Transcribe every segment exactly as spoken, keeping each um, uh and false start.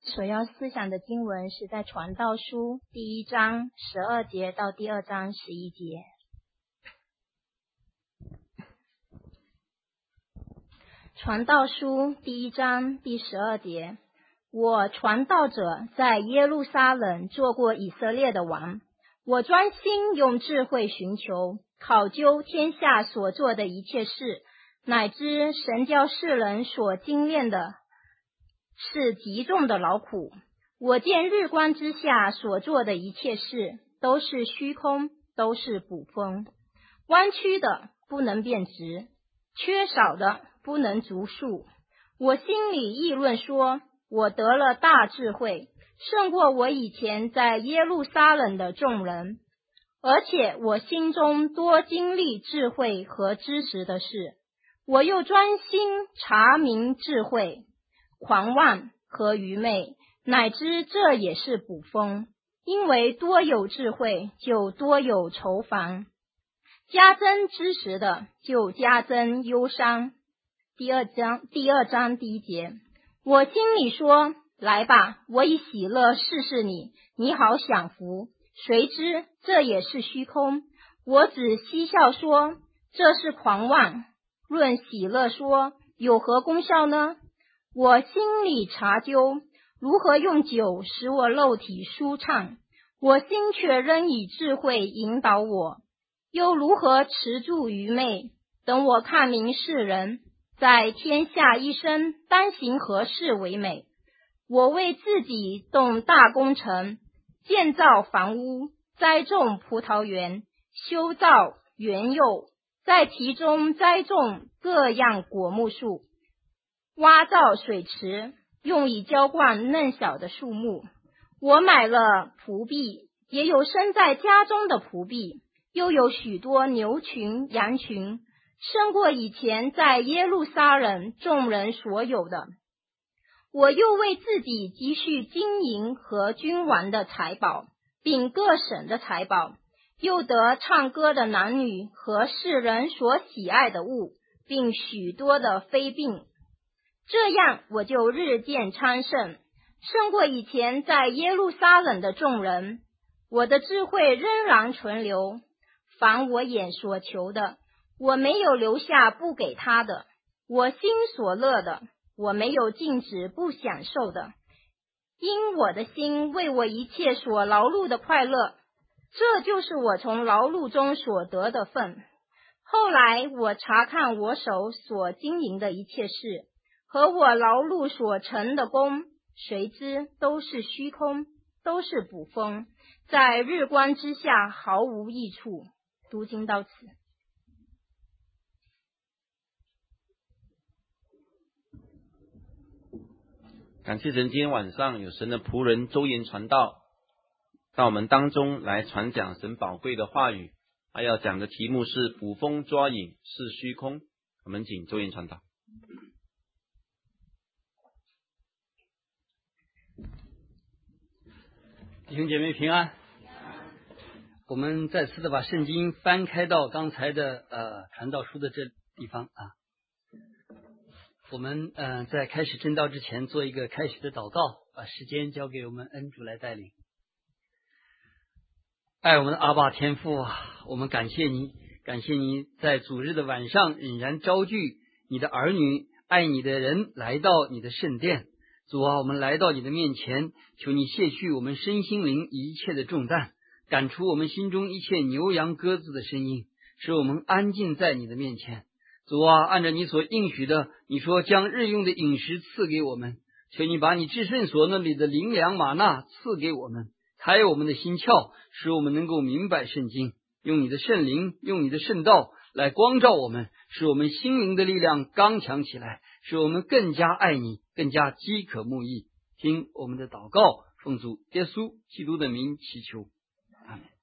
所要思想的经文是在传道书第一章十二节到第二章十一节。传道书第一章第十二节，我传道者在耶路撒冷做过以色列的王，我专心用智慧寻求，考究天下所做的一切事，乃知神教世人所精炼的是极重的劳苦。我见日光之下所做的一切事，都是虚空，都是捕风，弯曲的不能变直，缺少的不能足数。我心里议论说，我得了大智慧，胜过我以前在耶路撒冷的众人，而且我心中多经历智慧和知识的事。我又专心查明智慧、狂妄和愚昧，乃知这也是捕风。因为多有智慧，就多有愁烦；加增知识的，就加增忧伤。第二章第二章第一节，我心里说，来吧，我以喜乐试试你，你好享福。谁知这也是虚空。我只嬉笑说，这是狂妄。论喜乐说，有何功效呢？我心里查究，如何用酒使我肉体舒畅，我心却仍以智慧引导我。又如何持住愚昧，等我看明世人，在天下一生当行何事为美。我为自己动大工程，建造房屋，栽种葡萄园，修造园囿，在其中栽种各样果木树，挖造水池，用以浇灌嫩小的树木。我买了仆婢，也有生在家中的仆婢，又有许多牛群羊群，胜过以前在耶路撒冷众人所有的。我又为自己积蓄金银和君王的财宝，并各省的财宝，又得唱歌的男女和世人所喜爱的物，并许多的妃嫔。这样我就日渐昌盛，胜过以前在耶路撒冷的众人。我的智慧仍然存留，凡我眼所求的，我没有留下不给他的；我心所乐的，我没有禁止不享受的。因我的心为我一切所劳碌的快乐，这就是我从劳碌中所得的份。后来我查看我手所经营的一切事，和我劳碌所成的功，谁知都是虚空，都是捕风，在日光之下毫无益处。读经到此。 感谢神，今天晚上有神的仆人周延传道到我们当中来传讲神宝贵的话语，他要讲的题目是捕风抓影是虚空。我们请周延传道。 弟兄姐妹平安。我们再次的把圣经翻开到刚才的呃传道书的这地方啊。我们呃在开始正道之前做一个开始的祷告，把时间交给我们恩主来带领。爱我们的阿爸天父啊，我们感谢你，感谢你在主日的晚上仍然招聚你的儿女，爱你的人来到你的圣殿。主啊，我们来到你的面前，求你卸去我们身心灵一切的重担，赶出我们心中一切牛羊鸽子的声音，使我们安静在你的面前。主啊，按照你所应许的，你说将日用的饮食赐给我们，求你把你至圣所那里的灵粮玛纳赐给我们，开我们的心窍，使我们能够明白圣经，用你的圣灵，用你的圣道来光照我们，使我们心灵的力量刚强起来，使我们更加爱你，更加饥渴慕义。听我们的祷告，奉主耶稣基督的名祈求，阿们。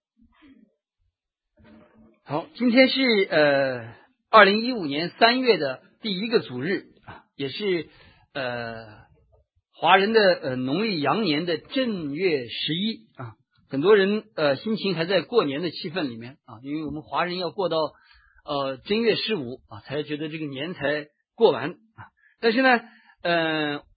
好，今天是呃二零一五年三月的第一个主日啊，也是呃华人的呃农历羊年的正月十一啊。很多人呃心情还在过年的气氛里面啊，因为我们华人要过到呃正月十五啊，才觉得这个年才过完啊。但是呢，呃，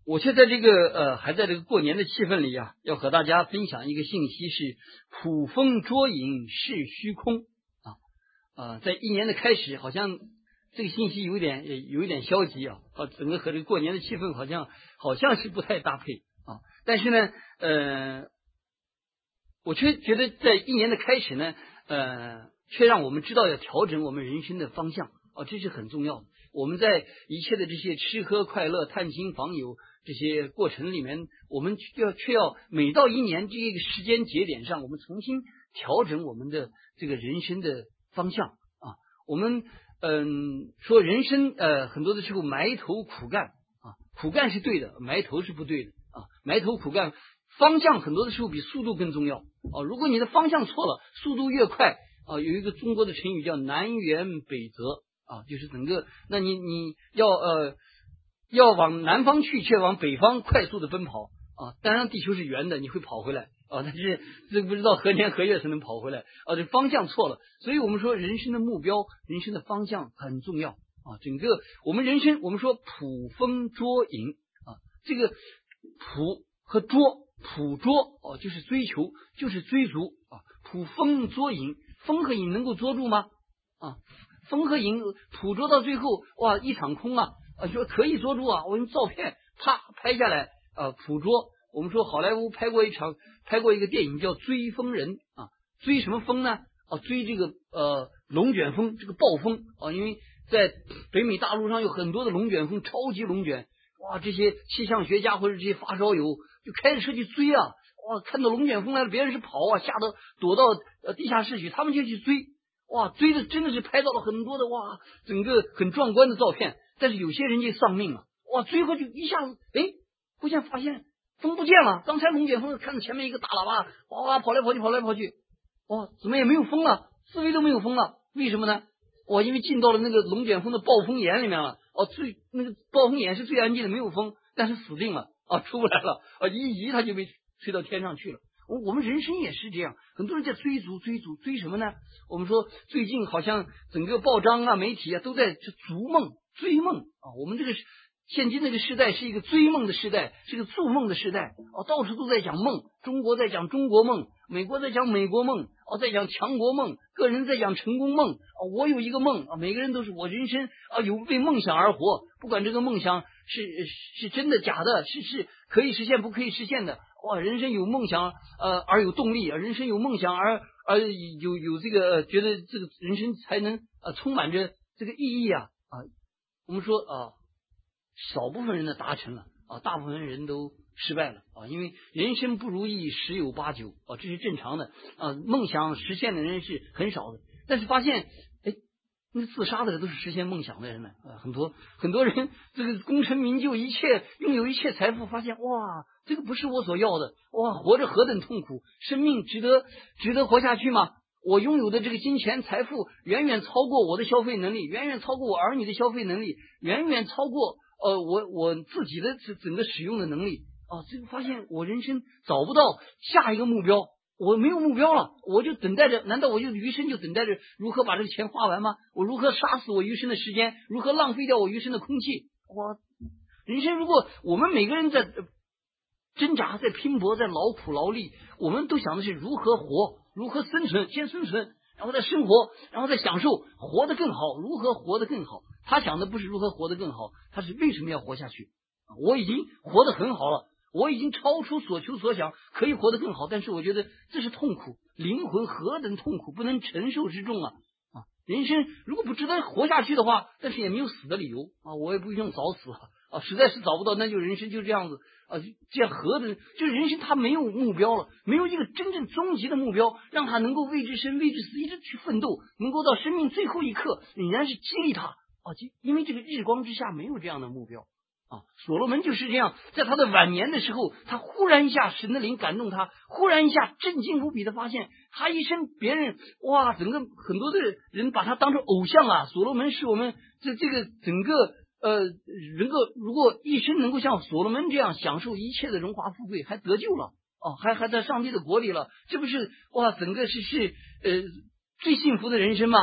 我却在这个呃，还在这个过年的气氛里啊，要和大家分享一个信息是：捕风捉影是虚空啊啊！在一年的开始，好像这个信息有一点有一点消极啊，啊，整个和这个过年的气氛好像好像是不太搭配啊。但是呢，呃，我却觉得在一年的开始呢，呃，却让我们知道要调整我们人生的方向啊，这是很重要的。我们在一切的这些吃喝快乐、探亲访友这些过程里面，我们要却要每到一年这个时间节点上，我们重新调整我们的这个人生的方向啊。我们嗯说人生呃很多的时候埋头苦干啊，苦干是对的，埋头是不对的啊。埋头苦干方向很多的时候比速度更重要啊。如果你的方向错了，速度越快啊，有一个中国的成语叫南辕北辙。啊，就是整个，那你你要呃要往南方去，却往北方快速的奔跑啊！当然地球是圆的，你会跑回来啊，但是这不知道何年何月才能跑回来啊！这方向错了，所以我们说人生的目标、人生的方向很重要啊！整个我们人生，我们说捕风捉影啊，这个捕和捉，捕捉哦、啊，就是追求，就是追逐啊！捕风捉影，风和影能够捉住吗？啊！风和影捕捉到最后，哇，一场空啊！啊，说可以捉住啊！我用照片啪拍下来，啊，捕捉。我们说好莱坞拍过一场，拍过一个电影叫《追风人》啊，追什么风呢？啊，追这个呃龙卷风，这个暴风啊，因为在北美大陆上有很多的龙卷风，超级龙卷，哇，这些气象学家或者这些发烧友就开着车去追啊，哇，看到龙卷风来了，别人是跑啊，吓得躲到呃地下室去，他们就去追。哇，追的真的是拍到了很多的哇，整个很壮观的照片。但是有些人就丧命了，哇，追过去一下子，哎，忽然发现风不见了。刚才龙卷风看到前面一个大喇叭，哇哇跑来跑去，跑来跑去，哇，怎么也没有风了，四围都没有风了。为什么呢？哇，因为进到了那个龙卷风的暴风眼里面了。哦，最那个暴风眼是最安静的，没有风，但是死定了啊，出不来了啊，一移他就被吹到天上去了。我们人生也是这样，很多人在追逐追逐追什么呢？我们说最近好像整个报章啊媒体啊都在逐梦追梦啊，我们这个现今这个时代是一个追梦的时代，是一个筑梦的时代啊，到处都在讲梦，中国在讲中国梦，美国在讲美国梦啊，在讲强国梦，个人在讲成功梦啊，我有一个梦啊，每个人都是我人生啊有为梦想而活，不管这个梦想是是真的假的，是是可以实现不可以实现的。哇，人生有梦想呃而有动力，人生有梦想而而有有这个觉得这个人生才能呃充满着这个意义啊啊！我们说啊，少部分人呢达成了啊，大部分人都失败了啊，因为人生不如意十有八九啊，这是正常的啊。梦想实现的人是很少的，但是发现哎，那自杀的都是实现梦想的人呢啊，很多很多人这个功成名就，一切拥有一切财富，发现哇。这个不是我所要的，哇，活着何等痛苦，生命值得值得活下去吗？我拥有的这个金钱财富远远超过我的消费能力，远远超过我儿女的消费能力，远远超过呃我我自己的整个使用的能力啊！这个发现我人生找不到下一个目标，我没有目标了，我就等待着，难道我就余生就等待着如何把这个钱花完吗？我如何杀死我余生的时间？如何浪费掉我余生的空气？我人生如果我们每个人在挣扎，在拼搏，在劳苦劳力，我们都想的是如何活，如何生存，先生存，然后再生活，然后再享受，活得更好，如何活得更好。他想的不是如何活得更好，他是为什么要活下去。我已经活得很好了，我已经超出所求所想，可以活得更好，但是我觉得这是痛苦，灵魂何等痛苦，不能承受之重啊！啊，人生如果不值得活下去的话，但是也没有死的理由啊，我也不用早死啊，实在是找不到，那就人生就这样子啊，这样何等就人生他没有目标了，没有一个真正终极的目标，让他能够为之生为之死，一直去奋斗，能够到生命最后一刻仍然是激励他啊，因为这个日光之下没有这样的目标。啊，所罗门就是这样，在他的晚年的时候，他忽然一下神的灵感动他，忽然一下震惊无比的发现，他一生别人哇，整个很多的人把他当成偶像啊。所罗门是我们这这个整个呃，人个如果一生能够像所罗门这样享受一切的荣华富贵，还得救了哦，还还在上帝的国里了，这不是哇，整个是是呃最幸福的人生吗？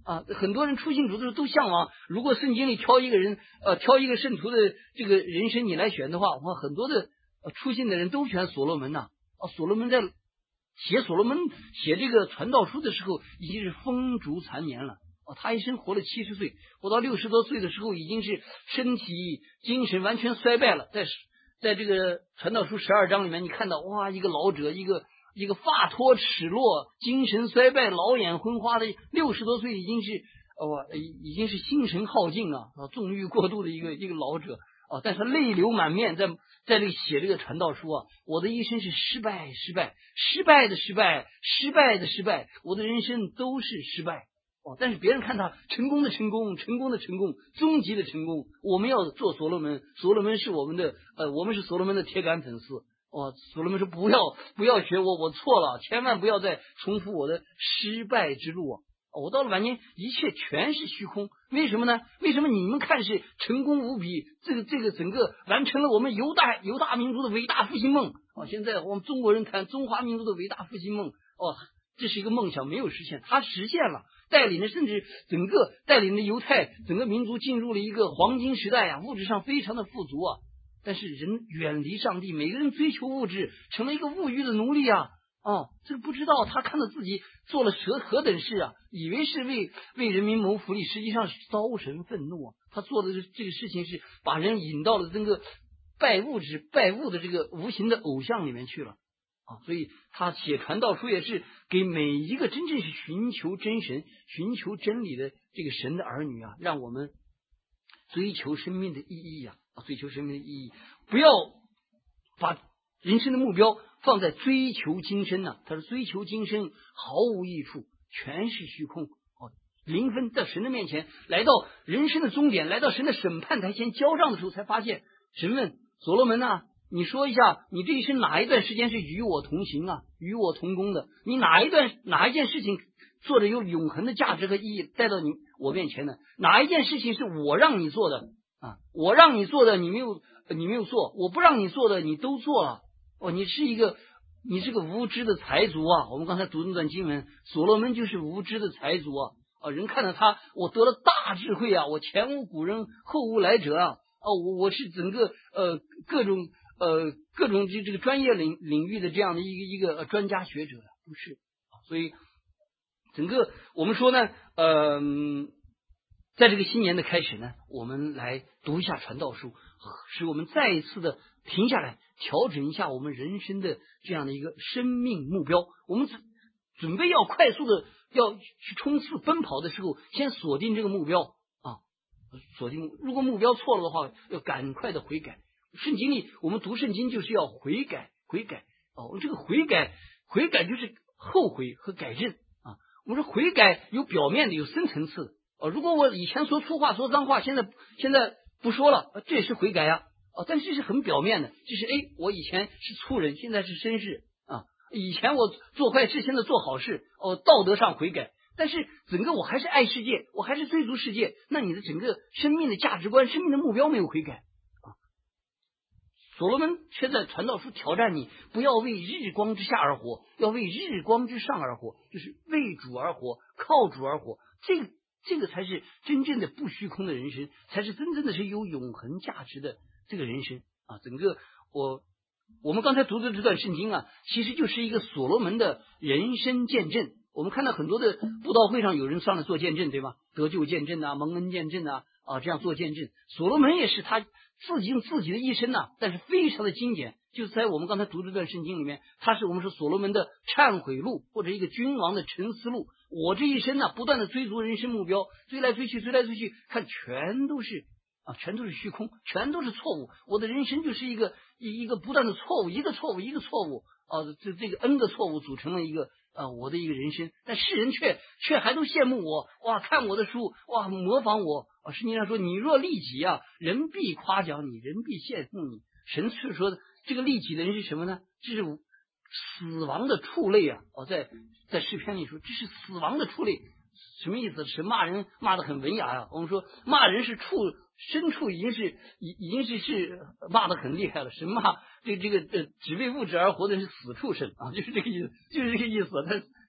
啊，很多人初信主的时候都向往，如果圣经里挑一个人，呃，挑一个圣徒的这个人生你来选的话，哇，很多的呃初信的人都选所罗门呐。啊，所罗门在写所罗门写这个传道书的时候，已经是风烛残年了。哦，他一生活了七十岁，活到六十多岁的时候，已经是身体精神完全衰败了。在在这个传道书十二章里面，你看到哇，一个老者，一个一个发脱齿落、精神衰败、老眼昏花的六十多岁，已经是哦，已经是心神耗尽了啊，纵欲过度的一个一个老者啊，但是泪流满面，在在这个写这个传道书啊，我的一生是失败，失败，失败的失败，失败的失败，我的人生都是失败。哦，但是别人看他成功的成功，成功的成功，终极的成功。我们要做所罗门，所罗门是我们的，呃，我们是所罗门的铁杆粉丝。哦，所罗门说不要不要学我，我错了，千万不要再重复我的失败之路啊！哦，我到了晚年，一切全是虚空。为什么呢？为什么你们看是成功无比？这个这个整个完成了我们犹大犹大民族的伟大复兴梦。哦，现在我们中国人谈中华民族的伟大复兴梦，哦，这是一个梦想，没有实现，它实现了。带领着甚至整个带领着犹太整个民族进入了一个黄金时代啊，物质上非常的富足啊。但是人远离上帝，每个人追求物质，成了一个物欲的奴隶啊！哦，这个不知道他看到自己做了何何等事啊，以为是为为人民谋福利，实际上是遭神愤怒啊！他做的这个事情是把人引到了这个拜物质、拜物的这个无形的偶像里面去了。啊，所以他写传道书也是给每一个真正是寻求真神、寻求真理的这个神的儿女啊，让我们追求生命的意义啊，追求生命的意义，不要把人生的目标放在追求今生呢。他说追求今生毫无益处，全是虚空。哦，临分在神的面前，来到人生的终点，来到神的审判台前交账的时候，才发现神问所罗门啊，你说一下，你这一生哪一段时间是与我同行啊，与我同工的？你哪一段哪一件事情做的有永恒的价值和意义带到你我面前的？哪一件事情是我让你做的啊？我让你做的你没有你没有做，我不让你做的你都做了。哦，你是一个你是个无知的财族啊！我们刚才读那段经文，所罗门就是无知的财族啊！啊，人看到他，我得了大智慧啊，我前无古人后无来者啊！哦，我我是整个呃各种。呃，各种这这个专业领领域的这样的一个一个专家学者，不是，所以整个我们说呢，呃，在这个新年的开始呢，我们来读一下传道书，使我们再一次的停下来，调整一下我们人生的这样的一个生命目标。我们准备要快速的要去冲刺奔跑的时候，先锁定这个目标啊，锁定。如果目标错了的话，要赶快的悔改。圣经里，我们读圣经就是要悔改，悔改哦。这个悔改，悔改就是后悔和改正啊。我们说悔改有表面的，有深层次的哦。如果我以前说粗话、说脏话，现在现在不说了，这也是悔改呀哦。但是这是很表面的，就是哎，我以前是粗人，现在是绅士啊。以前我做坏事，现在做好事哦，道德上悔改。但是整个我还是爱世界，我还是追逐世界，那你的整个生命的价值观、生命的目标没有悔改。所罗门却在传道书挑战你，不要为日光之下而活，要为日光之上而活，就是为主而活，靠主而活。这个这个才是真正的不虚空的人生，才是真正的是有永恒价值的这个人生啊！整个我我们刚才读的这段圣经啊，其实就是一个所罗门的人生见证。我们看到很多的布道会上有人上来做见证，对吧？得救见证啊，蒙恩见证啊，啊这样做见证。所罗门也是他自己用自己的一生呐、啊，但是非常的精简，就是在我们刚才读这段圣经里面，他是我们说所罗门的忏悔录，或者一个君王的沉思录。我这一生呢、啊，不断的追逐人生目标，追来追去，追来追去，看全都是啊，全都是虚空，全都是错误。我的人生就是一个一一个不断的错误，一个错误一个错误啊，这这个 N 个错误组成了一个啊我的一个人生。但世人却却还都羡慕我，哇，看我的书，哇，模仿我。啊，圣经上说，你若利己啊，人必夸奖你，人必羡慕你。神是说的，这个利己的人是什么呢？这是死亡的畜类啊！哦，在在诗篇里说，这是死亡的畜类，什么意思？神骂人骂得很文雅呀、啊。我们说骂人是畜牲畜，已经是已已经是是骂得很厉害了。神骂这这个呃只为物质而活的是死畜生啊，就是这个意思，就是这个意思。他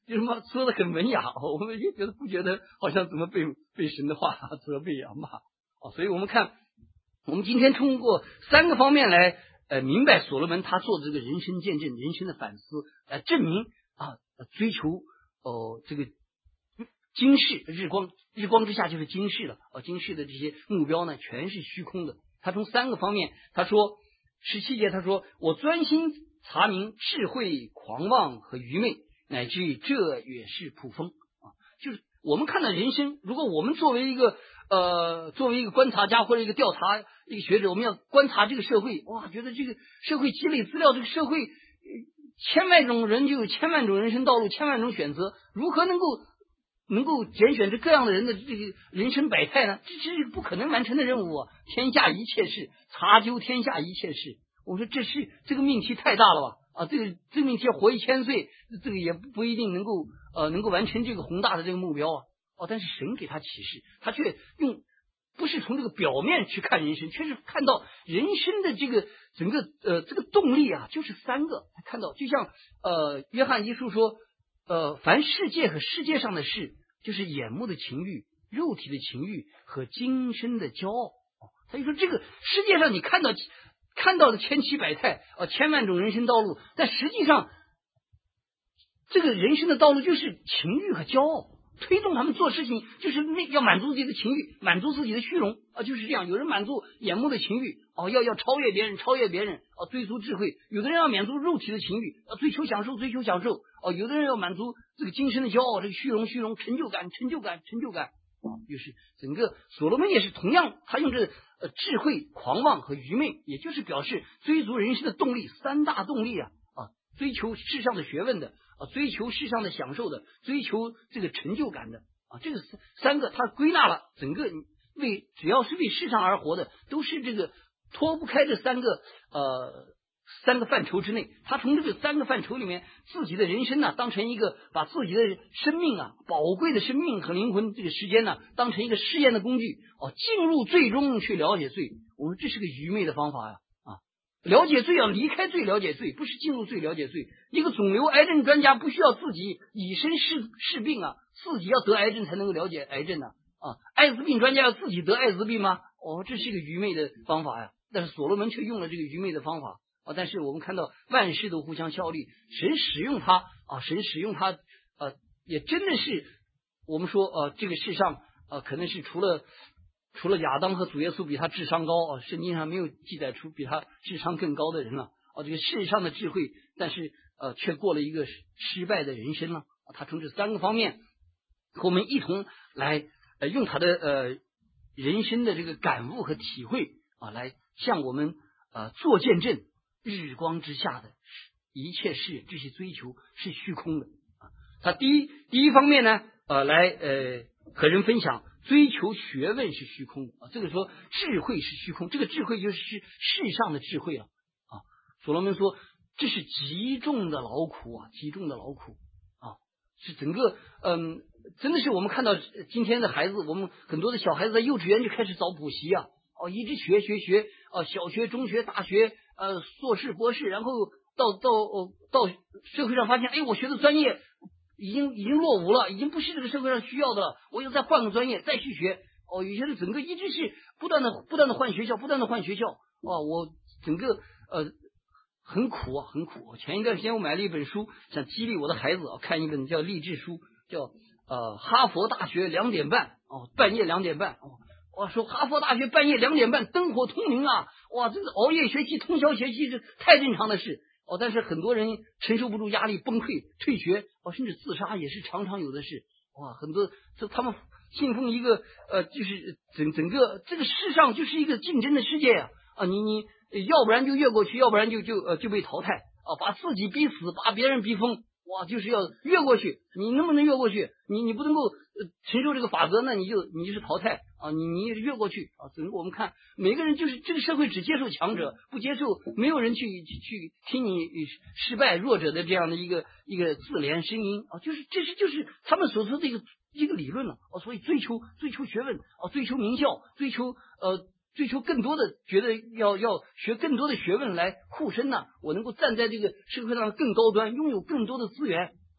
就什么说的很文雅，我们也觉得不觉得好像怎么被被神的话责备啊骂啊。所以我们看，我们今天通过三个方面来呃明白所罗门他做的这个人生见证、人生的反思，来证明啊追求哦、呃、这个今世日光日光之下就是今世了啊，今世的这些目标呢全是虚空的。他从三个方面，他说十七节他说我专心查明智慧、狂妄和愚昧，乃至于这也是普风啊。就是我们看到人生，如果我们作为一个呃作为一个观察家或者一个调查一个学者，我们要观察这个社会，哇，觉得这个社会积累资料，这个社会千万种人就有千万种人生道路，千万种选择，如何能够能够拣选这各样的人的这个人生百态呢？这这是不可能完成的任务啊！天下一切事，查究天下一切事。我说这是这个命题太大了吧？啊，这个这个命题要活一千岁，这个也不一定能够呃能够完成这个宏大的这个目标啊！哦，但是神给他启示，他却用不是从这个表面去看人生，却是看到人生的这个整个呃这个动力啊，就是三个。他看到，就像呃约翰一书说。呃，凡世界和世界上的事，就是眼目的情欲、肉体的情欲和今生的骄傲。他就说，这个世界上你看到看到的千奇百态啊，千万种人生道路，但实际上，这个人生的道路就是情欲和骄傲，推动他们做事情，就是那要满足自己的情欲，满足自己的虚荣啊，就是这样。有人满足眼目的情欲，哦，要要超越别人，超越别人，哦，追逐智慧；有的人要满足肉体的情欲，要追求享受，追求享受。哦，有的人要满足这个今生的骄傲，这个虚荣，虚荣，成就感，成就感，成就感啊！就是整个所罗门也是同样，他用这呃智慧、狂妄和愚昧，也就是表示追逐人生的动力，三大动力啊啊！追求世上的学问的啊，追求世上的享受的，追求这个成就感的啊，这个三个他归纳了整个为只要是为世上而活的，都是这个脱不开这三个呃。三个范畴之内，他从这个三个范畴里面，自己的人生呢，当成一个把自己的生命啊，宝贵的生命和灵魂这个时间呢，当成一个试验的工具哦，进入罪中去了解罪。我说这是个愚昧的方法呀啊！了解罪要离开罪了解罪，不是进入罪了解罪。一个肿瘤癌症专家不需要自己以身试试病啊，自己要得癌症才能够了解癌症呢啊！艾滋病专家要自己得艾滋病吗？哦，这是一个愚昧的方法呀。但是所罗门却用了这个愚昧的方法。啊！但是我们看到万事都互相效力，神使用它啊，神使用它，呃，也真的是我们说呃，这个世上呃，可能是除了除了亚当和主耶稣比他智商高啊，圣经上没有记载出比他智商更高的人了啊。这个世上的智慧，但是呃，却过了一个失败的人生了。啊、他从这三个方面和我们一同来呃，用他的呃人生的这个感悟和体会啊，来向我们呃做见证。日光之下的一切事，这些追求是虚空的啊。他第一第一方面呢，呃，来呃和人分享，追求学问是虚空的啊。这个说智慧是虚空，这个智慧就是世上的智慧了啊。所罗门说，这是极重的劳苦啊，极重的劳苦啊，是整个嗯，真的是我们看到今天的孩子，我们很多的小孩子在幼稚园就开始找补习啊，哦，一直学学学，哦，小学、中学、大学。呃，硕士、博士，然后到到哦到社会上发现，哎，我学的专业已经已经落伍了，已经不是这个社会上需要的了，我又再换个专业再去学。哦，有些人整个一直是不断的不断的换学校，不断的换学校。哦，我整个呃很苦啊，很苦。前一段时间我买了一本书，想激励我的孩子啊，看一本叫励志书，叫呃哈佛大学两点半哦，半夜两点半哦。我说哈佛大学半夜两点半灯火通明啊！哇，这个熬夜学习、通宵学习是太正常的事哦。但是很多人承受不住压力崩溃退学哦，甚至自杀也是常常有的事。哇，很多这他们信奉一个呃，就是整整个这个世上就是一个竞争的世界呀啊！你你要不然就越过去，要不然就就呃就被淘汰啊，把自己逼死，把别人逼疯。哇，就是要越过去，你能不能越过去？你你不能够呃承受这个法则，那你就你就是淘汰啊！你你越过去啊！整个我们看每个人就是这个社会只接受强者，不接受没有人去去去听你失败弱者的这样的一个一个自怜声音啊！就是这是就是他们所说的一个一个理论了啊！所以追求追求学问啊，追求名校，追求呃。追求更多的，觉得要要学更多的学问来护身呢、啊。我能够站在这个社会上更高端，拥有更多的资源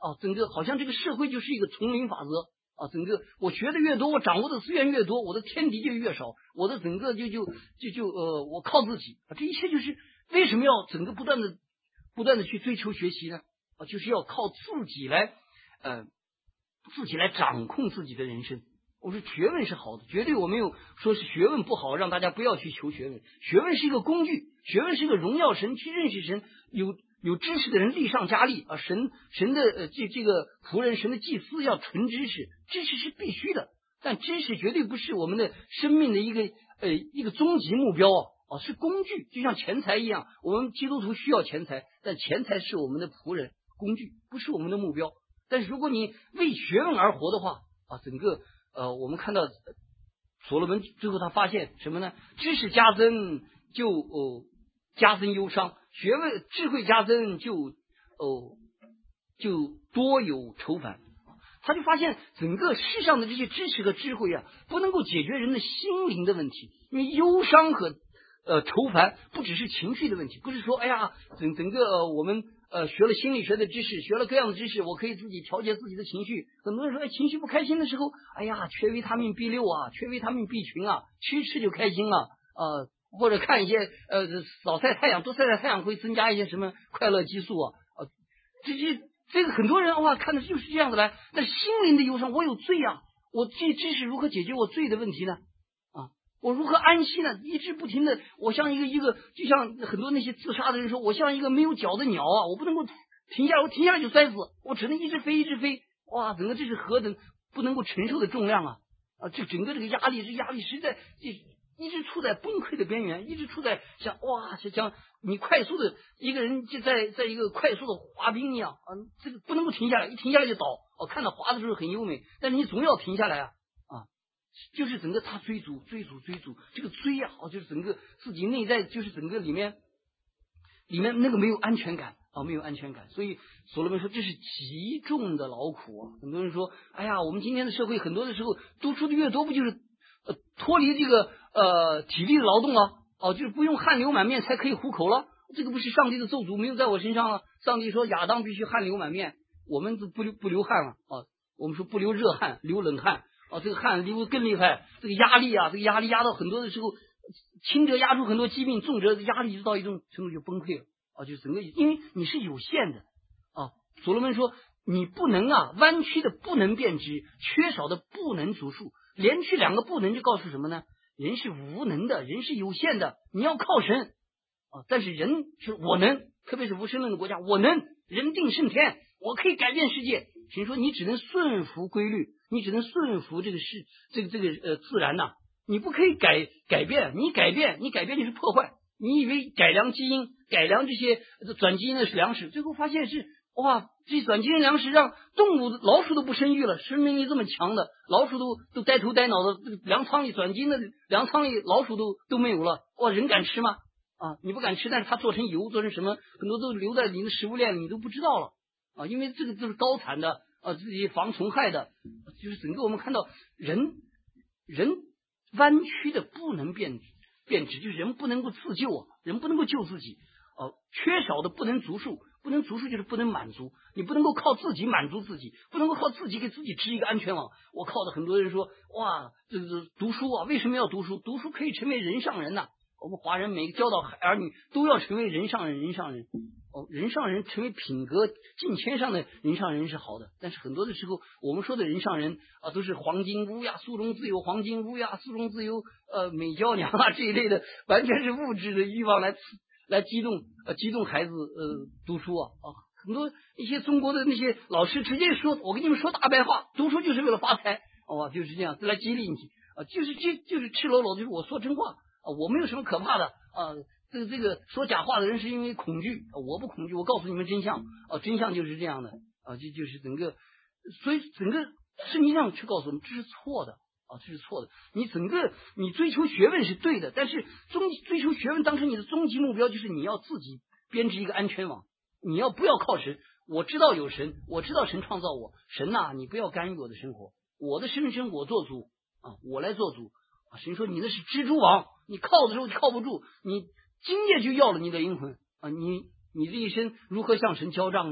啊，整个好像这个社会就是一个丛林法则啊，整个我学的越多，我掌握的资源越多，我的天敌就越少，我的整个就就就就呃，我靠自己啊，这一切就是为什么要整个不断的不断的去追求学习呢？啊，就是要靠自己来呃自己来掌控自己的人生。我说学问是好的，绝对我没有说是学问不好，让大家不要去求学问。学问是一个工具，学问是一个荣耀神，去认识神，有有知识的人力上加力啊！神神的呃这这个仆人，神的祭司要纯知识，知识是必须的，但知识绝对不是我们的生命的一个呃一个终极目标啊！啊，是工具，就像钱财一样，我们基督徒需要钱财，但钱财是我们的仆人工具，不是我们的目标。但是如果你为学问而活的话啊，整个呃我们看到所罗门最后他发现什么呢？知识加增就哦加增忧伤。学问智慧加增就哦就多有愁烦，他就发现整个世上的这些知识和智慧啊，不能够解决人的心灵的问题，因为忧伤和呃愁烦不只是情绪的问题，不是说哎呀整整个、呃、我们呃学了心理学的知识，学了各样的知识，我可以自己调节自己的情绪。很多人说哎情绪不开心的时候，哎呀缺维他命 B 六 啊，缺维他命 B 群啊，吃吃就开心了呃。或者看一些呃少晒太阳，多晒晒太阳会增加一些什么快乐激素啊，呃，这些这个很多人哇看的就是这样子来，但心灵的忧伤，我有罪啊，我这知识如何解决我罪的问题呢？啊，我如何安息呢？一直不停的，我像一个一个，就像很多那些自杀的人说，我像一个没有脚的鸟啊，我不能够停下来，我停下来就摔死，我只能一直飞一直飞，哇，整个这是何等不能够承受的重量啊！啊，这整个这个压力，这压力实在这。一直处在崩溃的边缘，一直处在像哇，就像你快速的一个人就在在一个快速的滑冰一样啊，这个不能够停下来，一停下来就倒。哦，看到滑的时候很优美，但是你总要停下来啊啊，就是整个他追逐追逐追逐这个追啊，哦，就是整个自己内在就是整个里面里面那个没有安全感啊，没有安全感，所以所罗门说这是极重的劳苦啊。很多人说，哎呀，我们今天的社会很多的时候读书的越多，不就是呃脱离这个。呃，体力的劳动了，哦，就是不用汗流满面才可以糊口了，这个不是上帝的咒诅没有在我身上了。上帝说亚当必须汗流满面，我们不流不流汗了啊，我们说不流热汗，流冷汗啊，这个汗流更厉害，这个压力啊，这个压力压到很多的时候，轻者压出很多疾病，重者压力就到一种程度就崩溃了啊，就整个因为你是有限的啊。所罗门说你不能啊，弯曲的不能变直，缺少的不能足数，连续两个不能就告诉什么呢？人是无能的，人是有限的，你要靠神啊！但是人是我能，特别是无神论的国家，我能人定胜天，我可以改变世界。神说你只能顺服规律，你只能顺服这个世这个这个呃自然呐、啊，你不可以改改变，你改变你改变就是破坏。你以为改良基因、改良这些转基因的粮食，最后发现是。哇，这转基因粮食让动物老鼠都不生育了，生命力这么强的老鼠都都呆头呆脑的，这个粮仓里转基因的粮仓里老鼠都都没有了，哇，人敢吃吗？啊，你不敢吃，但是它做成油，做成什么，很多都留在你的食物链里，你都不知道了啊，因为这个都是高产的啊，自己防虫害的，就是整个我们看到人人弯曲的不能变变直，就是人不能够自救啊，人不能够救自己啊，缺少的不能足数。不能足数就是不能满足，你不能够靠自己满足自己，不能够靠自己给自己织一个安全网。我靠的很多人说，哇，这个读书啊，为什么要读书？读书可以成为人上人呐、啊。我们华人每个教导儿女都要成为人上人，人上人。哦，人上人成为品格近千上的人上人是好的，但是很多的时候，我们说的人上人啊，都是黄金屋呀、苏荣自有黄金屋呀、苏荣自有呃美娇娘啊这一类的，完全是物质的欲望来来激动呃激动孩子呃读书啊啊，很多一些中国的那些老师直接说，我跟你们说大白话，读书就是为了发财，哦，就是这样来激励你啊，就是这就是赤裸裸就是我说真话啊，我没有什么可怕的啊，这个这个说假话的人是因为恐惧，啊、我不恐惧，我告诉你们真相啊，真相就是这样的啊，这就是整个，所以整个圣经上去告诉我们这是错的。啊，这是错的。你整个你追求学问是对的，但是终追求学问当成你的终极目标，就是你要自己编织一个安全网。你要不要靠神？我知道有神，我知道神创造我。神呐、啊，你不要干预我的生活，我的生生我做主啊，我来做主啊。神说你那是蜘蛛网，你靠的时候靠不住，你今夜就要了你的灵魂啊！你你这一生如何向神交账呢？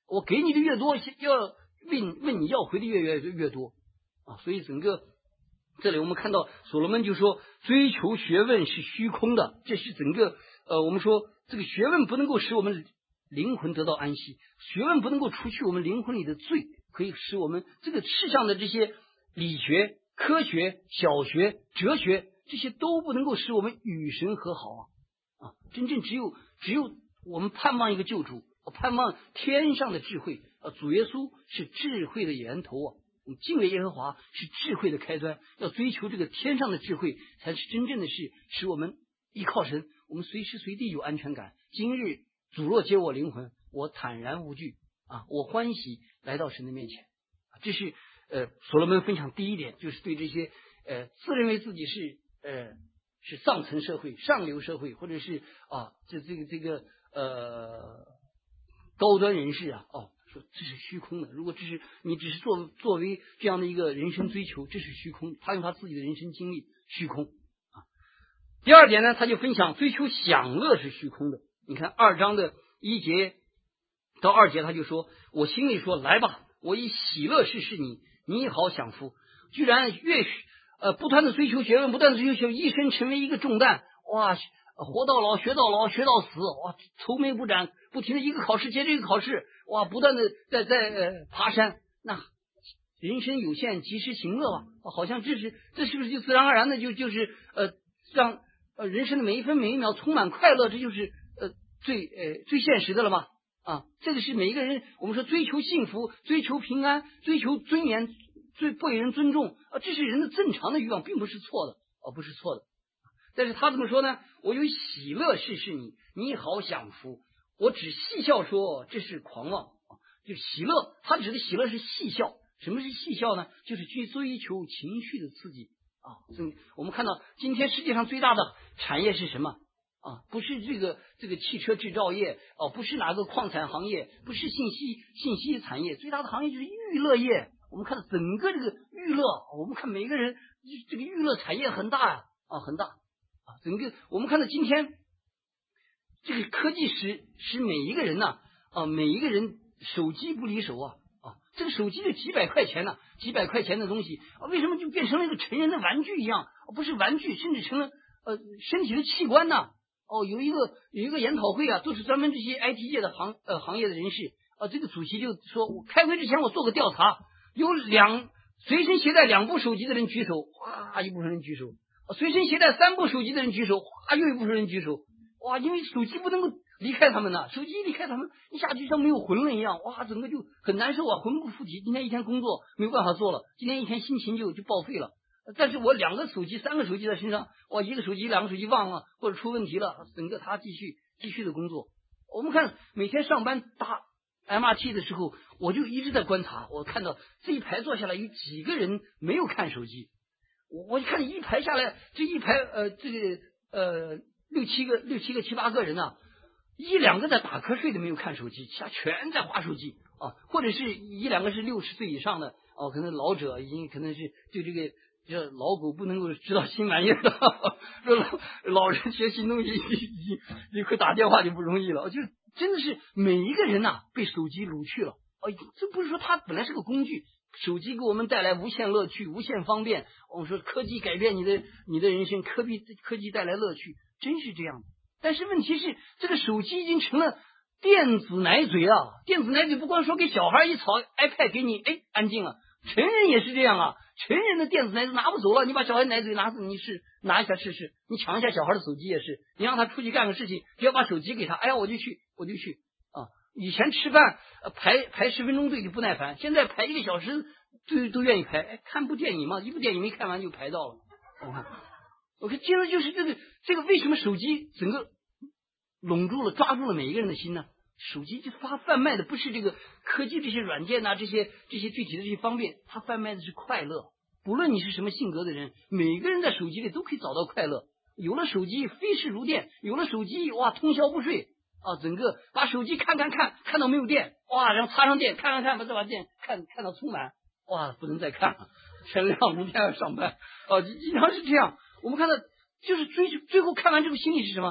我给你的越多，要问问你要回的越越越多啊。所以整个这里我们看到所罗门就说，追求学问是虚空的，这是整个呃我们说这个学问不能够使我们灵魂得到安息，学问不能够除去我们灵魂里的罪，可以使我们这个世上的这些理学、科学、小学、哲学，这些都不能够使我们与神和好啊！啊，真正只有只有我们盼望一个救主，盼望天上的智慧啊！主耶稣是智慧的源头啊！我们敬畏耶和华是智慧的开端，要追求这个天上的智慧，才是真正的是使我们依靠神，我们随时随地有安全感。今日主若接我灵魂，我坦然无惧啊！我欢喜来到神的面前。这是呃所罗门分享第一点，就是对这些呃自认为自己是呃是上层社会、上流社会，或者是啊这这个这个呃高端人士啊，哦，说这是虚空的。如果这是你只是作作为这样的一个人生追求，这是虚空。他用他自己的人生经历，虚空啊。第二点呢，他就分享追求享乐是虚空的。你看二章的一节到二节，他就说：“我心里说，来吧，我以喜乐试试你，你好享福。”居然越呃不断的追求学问，不断的追求学问，一生成为一个重担。哇，活到老学到老学到死，哇，愁眉不展，不停的一个考试接着一个考试，哇，不断的在在、呃、爬山。那人生有限，及时行乐吧，好像这是这是不是就自然而然的就就是呃让呃人生的每一分每一秒充满快乐，这就是呃最呃最现实的了吗？啊，这个是每一个人我们说追求幸福、追求平安、追求尊严、最被人尊重啊，这是人的正常的欲望，并不是错的哦，不是错的。但是他怎么说呢？我有喜乐试试你，你好享福。我只戏笑说这是狂妄啊，就喜乐，他指的喜乐是戏笑。什么是戏笑呢？就是去追求情绪的刺激啊。所以我们看到今天世界上最大的产业是什么啊？不是这个这个汽车制造业哦、啊，不是哪个矿产行业，不是信息信息产业，最大的行业就是娱乐业。我们看到整个这个娱乐，我们看每个人这个娱乐产业很大呀啊，很大啊。整个我们看到今天这个科技使使每一个人呐 啊, 啊，每一个人手机不离手啊啊，这个手机就几百块钱呢、啊，几百块钱的东西啊，为什么就变成了一个成人的玩具一样？啊、不是玩具，甚至成了呃身体的器官呢、啊。哦，有一个有一个研讨会啊，都是专门这些 I T 界的行呃行业的人士啊。这个主席就说，我开会之前我做个调查，有两随身携带两部手机的人举手，哗，一部分人举手；随身携带三部手机的人举手，哗，又一部分人举手。哇，因为手机不能够离开他们呢，手机一离开他们，一下就像没有魂了一样，哇，整个就很难受啊，魂不附体。今天一天工作没有办法做了，今天一天心情就就报废了。但是我两个手机、三个手机在身上，哇，一个手机、两个手机忘了或者出问题了，整个他继续继续的工作。我们看每天上班搭 M R T 的时候，我就一直在观察，我看到这一排坐下来有几个人没有看手机。我我一看一排下来，这一排呃这个呃六七个六七个七八个人啊，一两个在打瞌睡的没有看手机，其他全在划手机啊，或者是一两个是六十岁以上的哦、啊，可能老者已经可能是对这个。这老狗不能够知道新玩意儿的，说老老人学新东西，你你会打电话就不容易了。就真的是每一个人呐、啊、被手机掳去了。哦，这不是说它本来是个工具，手机给我们带来无限乐趣、无限方便。我们说科技改变你的你的人生，科技科技带来乐趣，真是这样的。但是问题是，这个手机已经成了电子奶嘴啊！电子奶嘴不光说给小孩一吵 ，iPad 给你，哎，安静了，成人也是这样啊。成人的电子奶嘴拿不走了，你把小孩奶嘴拿你试拿一下试试，你抢一下小孩的手机也是，你让他出去干个事情，只要把手机给他，哎呀我就去我就去啊！以前吃饭、呃、排排十分钟队就不耐烦，现在排一个小时都都愿意排。哎，看部电影嘛，一部电影没看完就排到了。我看，我看接着就是这个这个为什么手机整个笼住了抓住了每一个人的心呢？手机就是它贩卖的不是这个科技这些软件呐、这些这些具体的这些方便，它贩卖的是快乐。不论你是什么性格的人，每个人在手机里都可以找到快乐。有了手机飞逝如电，有了手机哇通宵不睡啊，整个把手机看看看看到没有电，哇，然后插上电看看看，把这把电看看到充满，哇，不能再看了，天亮明天要上班啊，经常是这样。我们看到就是追最后看完这个心理是什么？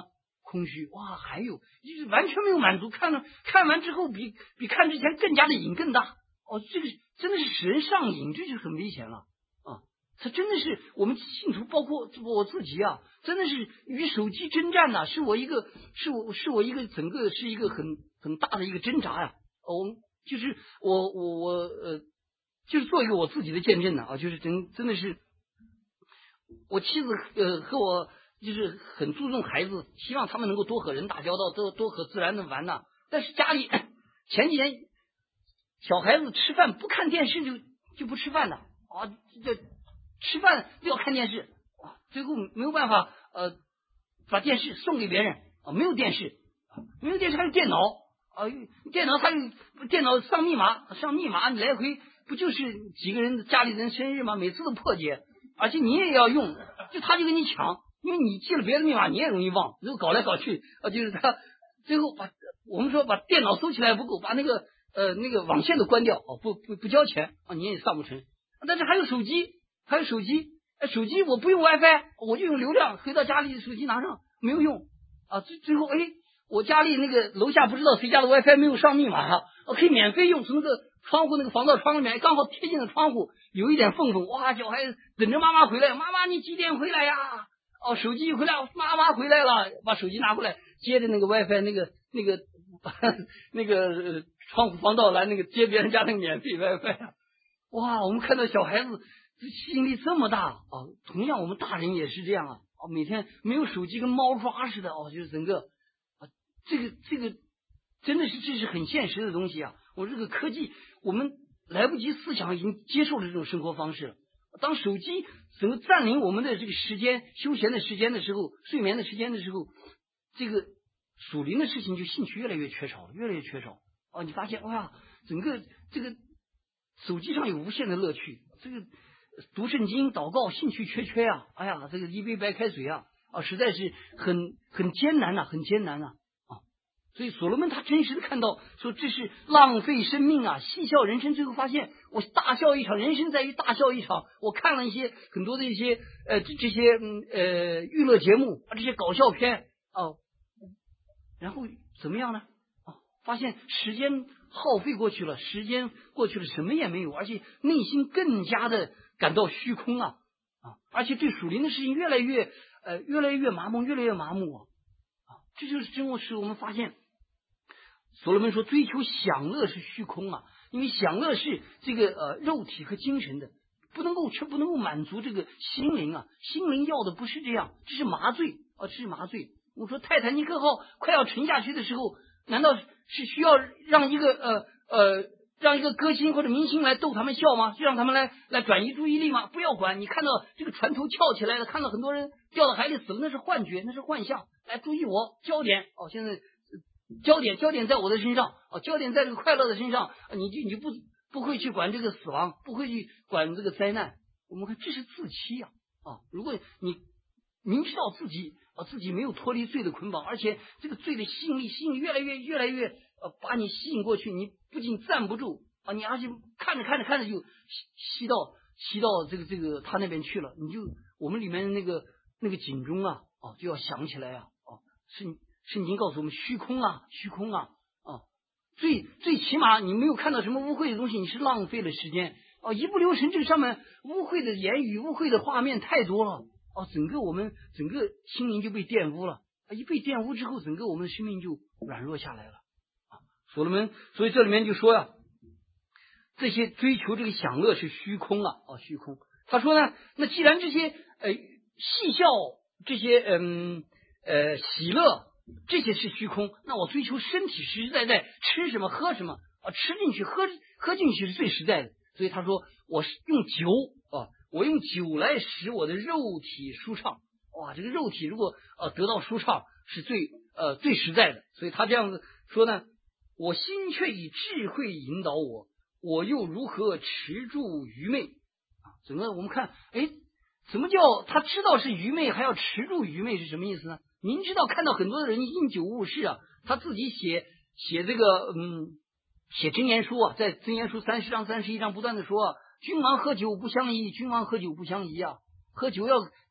空虚，哇，还有就是完全没有满足，看了看完之后比比看之前更加的瘾更大，哦，这个真的是使人上瘾，这就很危险了啊！它真的是我们信徒，包括我自己啊，真的是与手机征战呐、啊，是我一个是我是我一个整个是一个很很大的一个挣扎呀、啊。哦，我就是我我我呃，就是做一个我自己的见证呢啊，就是真真的是我妻子呃和我。就是很注重孩子，希望他们能够多和人打交道，多多和自然的玩呐。但是家里前几年小孩子吃饭不看电视就就不吃饭了啊，这吃饭就要看电视啊，最后没有办法呃把电视送给别人啊，没有电视啊，没有电视还有电脑啊，电脑还有电脑上密码上密码，你来回不就是几个人家里人生日吗？每次都破解，而且你也要用，就他就跟你抢。因为你记了别的密码，你也容易忘，如果搞来搞去啊，就是他最后把我们说把电脑收起来不够，把那个呃那个网线都关掉哦，不不不交钱啊，你也上不成。但是还有手机，还有手机，哎，手机我不用 WiFi， 我就用流量，回到家里手机拿上没有用啊，最最后哎，我家里那个楼下不知道谁家的 WiFi 没有上密码哈，我可以免费用，从那个窗户那个防盗窗里面刚好贴近了窗户，有一点缝缝，哇，小孩子等着妈妈回来，妈妈你几点回来呀？哦，手机一回来，妈妈回来了，把手机拿过来，接着那个 WiFi 那个那个那个、呃、窗户防盗栏那个接别人家那个免费 WiFi， 哇，我们看到小孩子吸引力这么大啊！同样我们大人也是这样啊，哦，每天没有手机跟猫抓似的哦，就是整个啊，这个这个真的是这是很现实的东西啊！我这个科技，我们来不及思想，已经接受了这种生活方式了。当手机整个占领我们的这个时间、休闲的时间的时候，睡眠的时间的时候，这个属灵的事情就兴趣越来越缺少，越来越缺少。哦，你发现哇，整个这个手机上有无限的乐趣，这个读圣经、祷告兴趣缺缺啊！哎呀，这个一杯白开水啊，啊，实在是很很艰难呐、啊，很艰难呐、啊。所以所罗门他真实的看到说这是浪费生命啊，嬉笑人生，最后发现我大笑一场，人生在于大笑一场。我看了一些很多的一些呃这这些嗯呃娱乐节目啊，这些搞笑片哦，然后怎么样呢？啊，发现时间耗费过去了，时间过去了，什么也没有，而且内心更加的感到虚空啊啊，而且对属灵的事情越来越呃越来越麻木，越来越麻木啊啊，这就是真我使我们发现。所罗门说追求享乐是虚空啊，因为享乐是这个呃肉体和精神的，不能够却不能够满足这个心灵啊，心灵要的不是这样，这是麻醉啊，这是麻醉。我说泰坦尼克号快要沉下去的时候，难道是需要让一个呃呃让一个歌星或者明星来逗他们笑吗？就让他们来来转移注意力吗？不要管，你看到这个船头翘起来了，看到很多人掉到海里死了，那是幻觉，那是幻象。来注意我焦点哦，现在。焦点焦点在我的身上啊，焦点在这个快乐的身上，你就你就不不会去管这个死亡，不会去管这个灾难。我们看这是自欺啊啊！如果你明知道自己啊自己没有脱离罪的捆绑，而且这个罪的吸引力吸引力越来越越来越呃把你吸引过去，你不仅站不住啊，你而且看着看着看着就吸吸到吸到这个这个他那边去了，你就我们里面那个那个警钟啊啊就要响起来啊啊是。圣经告诉我们虚空啊虚空啊啊，最最起码你没有看到什么污秽的东西，你是浪费了时间啊，一不留神这个上面污秽的言语污秽的画面太多了啊，整个我们整个心灵就被玷污了啊，一被玷污之后整个我们的生命就软弱下来了啊。所罗门所以这里面就说呀、啊，这些追求这个享乐是虚空啊啊虚空。他说呢，那既然这些呃戏笑这些嗯呃喜乐这些是虚空，那我追求身体实实在在吃什么喝什么啊，吃进去喝喝进去是最实在的。所以他说我是用酒啊，我用酒来使我的肉体舒畅。哇，这个肉体如果呃得到舒畅是最呃最实在的。所以他这样子说呢，我心却以智慧引导我，我又如何持住愚昧啊？整个我们看，哎，什么叫他知道是愚昧还要持住愚昧是什么意思呢？您知道看到很多的人因酒误事啊，他自己写写这个嗯写箴言书啊，在箴言书三十章三十一章不断的说、啊，君王喝酒不相宜，君王喝酒不相宜啊，喝酒要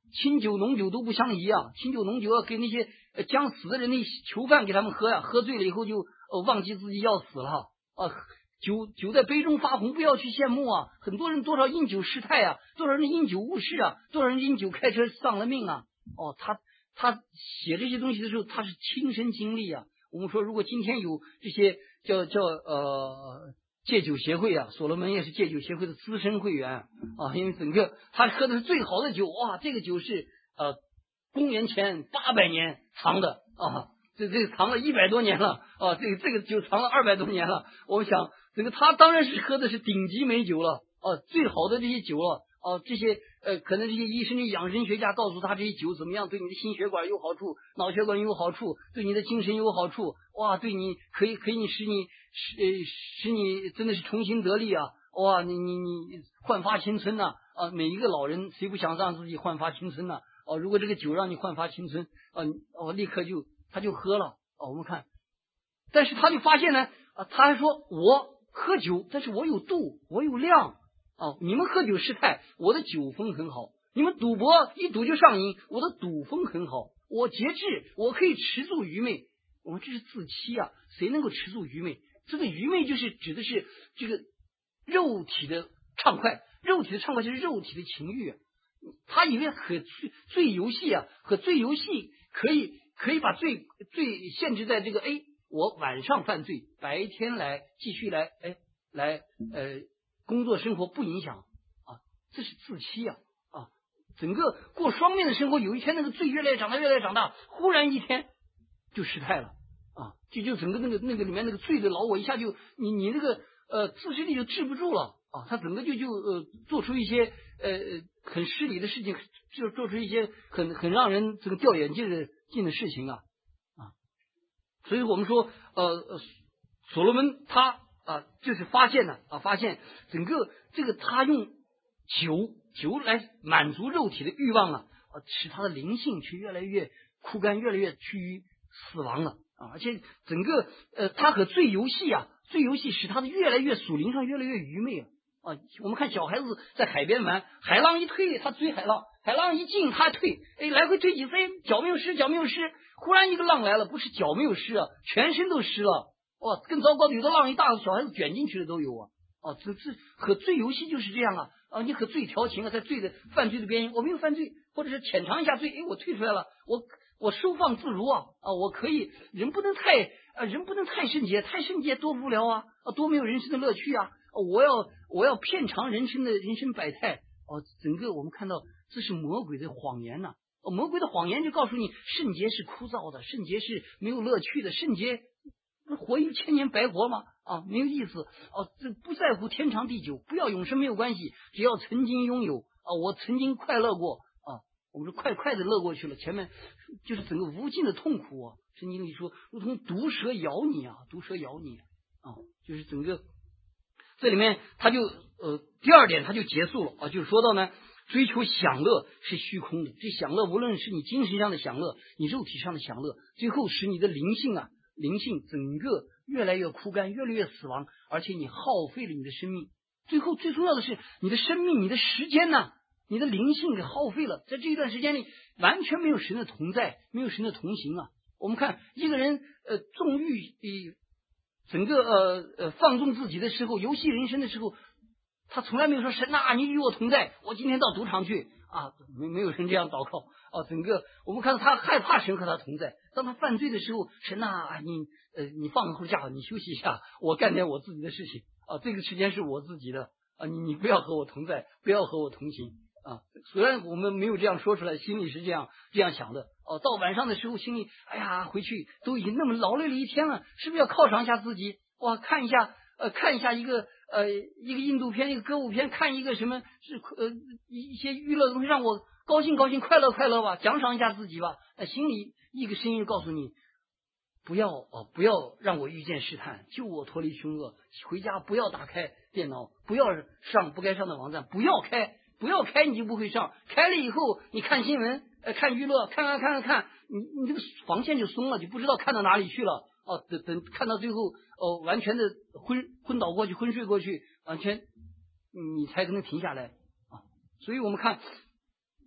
清酒浓酒都不相宜啊，清酒浓酒要给那些呃将死的人的囚犯给他们喝呀、啊，喝醉了以后就呃忘记自己要死了啊。酒酒在杯中发红，不要去羡慕啊！很多人多少因酒失态啊，多少人因酒误事啊，多少人因酒开车丧了命啊！哦，他他写这些东西的时候，他是亲身经历啊。我们说，如果今天有这些叫叫呃戒酒协会啊，所罗门也是戒酒协会的资深会员啊，因为整个他喝的是最好的酒，哇，这个酒是呃公元前八百年藏的啊。这这个藏了一百多年了啊，这个这个酒藏了二百多年了。我们想，这个他当然是喝的是顶级美酒了啊，最好的这些酒了啊，这些呃，可能这些医生、的养生学家告诉他这些酒怎么样，对你的心血管有好处，脑血管有好处，对你的精神有好处，哇，对你可以可以使你使呃使你真的是重新得力啊，哇，你你你焕发青春呐 啊, 啊！每一个老人谁不想让自己焕发青春呢、啊？哦、啊，如果这个酒让你焕发青春啊，哦、啊，立刻就。他就喝了哦，我们看，但是他就发现呢，啊，他还说我喝酒，但是我有度，我有量哦。你们喝酒失态，我的酒风很好；你们赌博一赌就上瘾，我的赌风很好。我节制，我可以持住愚昧。我们这是自欺啊！谁能够持住愚昧？这个愚昧就是指的是这个肉体的畅快，肉体的畅快就是肉体的情欲、啊。他以为和醉游戏啊，和醉游戏可以。可以把罪罪限制在这个，哎，我晚上犯罪，白天来继续来，哎，来呃工作生活不影响啊，这是自欺啊啊！整个过双面的生活，有一天那个罪越来越长大，越来越长大，忽然一天就失态了啊！就就整个那个那个里面那个罪的老我一下就你你那个呃自制力就治不住了啊！他整个就就呃做出一些呃很失礼的事情，就做出一些很很让人这个掉眼镜的。进的事情啊啊，所以我们说呃，所罗门他啊就是发现呢啊，发现整个这个他用酒酒来满足肉体的欲望啊，啊使他的灵性去越来越枯干，越来越趋于死亡了啊，而且整个呃他和醉游戏啊，醉游戏使他的越来越属灵上越来越愚昧啊啊，我们看小孩子在海边玩，海浪一退他追海浪。海浪一进他退，哎，来回退几飞，脚没有湿，脚没有湿。忽然一个浪来了，不是脚没有湿啊，全身都湿了。哇，更糟糕的，有的浪一大，小孩子卷进去的都有啊。哦，这这和醉游戏就是这样啊啊！你和醉调情啊，在醉的犯罪的边缘，我没有犯罪，或者是浅尝一下罪，哎，我退出来了，我我收放自如啊啊！我可以，人不能太啊，人不能太圣洁，太圣洁多无聊啊啊，多没有人生的乐趣啊！我要我要遍尝人生的人生百态哦，整个我们看到。这是魔鬼的谎言呐、啊哦！魔鬼的谎言就告诉你，圣洁是枯燥的，圣洁是没有乐趣的，圣洁活一千年白活吗？啊，没有意思哦！这不在乎天长地久，不要永生没有关系，只要曾经拥有啊，我曾经快乐过啊，我们说快快的乐过去了，前面就是整个无尽的痛苦啊！圣经里说，如同毒蛇咬你啊，毒蛇咬你啊，就是整个这里面他就呃第二点他就结束了啊，就是说到呢。追求享乐是虚空的，这享乐无论是你精神上的享乐，你肉体上的享乐，最后使你的灵性啊，灵性整个越来越枯干，越来越死亡，而且你耗费了你的生命。最后最重要的是，你的生命、你的时间呢、啊，你的灵性给耗费了。在这一段时间里，完全没有神的同在，没有神的同行啊。我们看一个人呃纵欲呃整个呃呃放纵自己的时候，游戏人生的时候。他从来没有说神啊，你与我同在，我今天到赌场去啊，没没有人这样祷告啊。整个我们看到他害怕神和他同在，当他犯罪的时候，神啊，你呃你放后假，你休息一下，我干点我自己的事情啊，这个时间是我自己的啊，你你不要和我同在，不要和我同行啊。虽然我们没有这样说出来，心里是这样这样想的哦、啊。到晚上的时候，心里哎呀，回去都已经那么劳累了一天了，是不是要犒赏一下自己？哇，看一下呃，看一下一个。呃，一个印度片，一个歌舞片，看一个什么是呃一些娱乐的东西，让我高兴高兴，快乐快乐吧，奖赏一下自己吧。呃，心里一个声音告诉你，不要哦，不要让我遇见试探，救我脱离凶恶。回家不要打开电脑，不要上不该上的网站，不要开，不要开你就不会上。开了以后，你看新闻，呃，看娱乐，看看看看看，你你这个防线就松了，就不知道看到哪里去了。哦，等等，看到最后，哦，完全的昏昏倒过去，昏睡过去，完全你才可能停下来啊。所以我们看，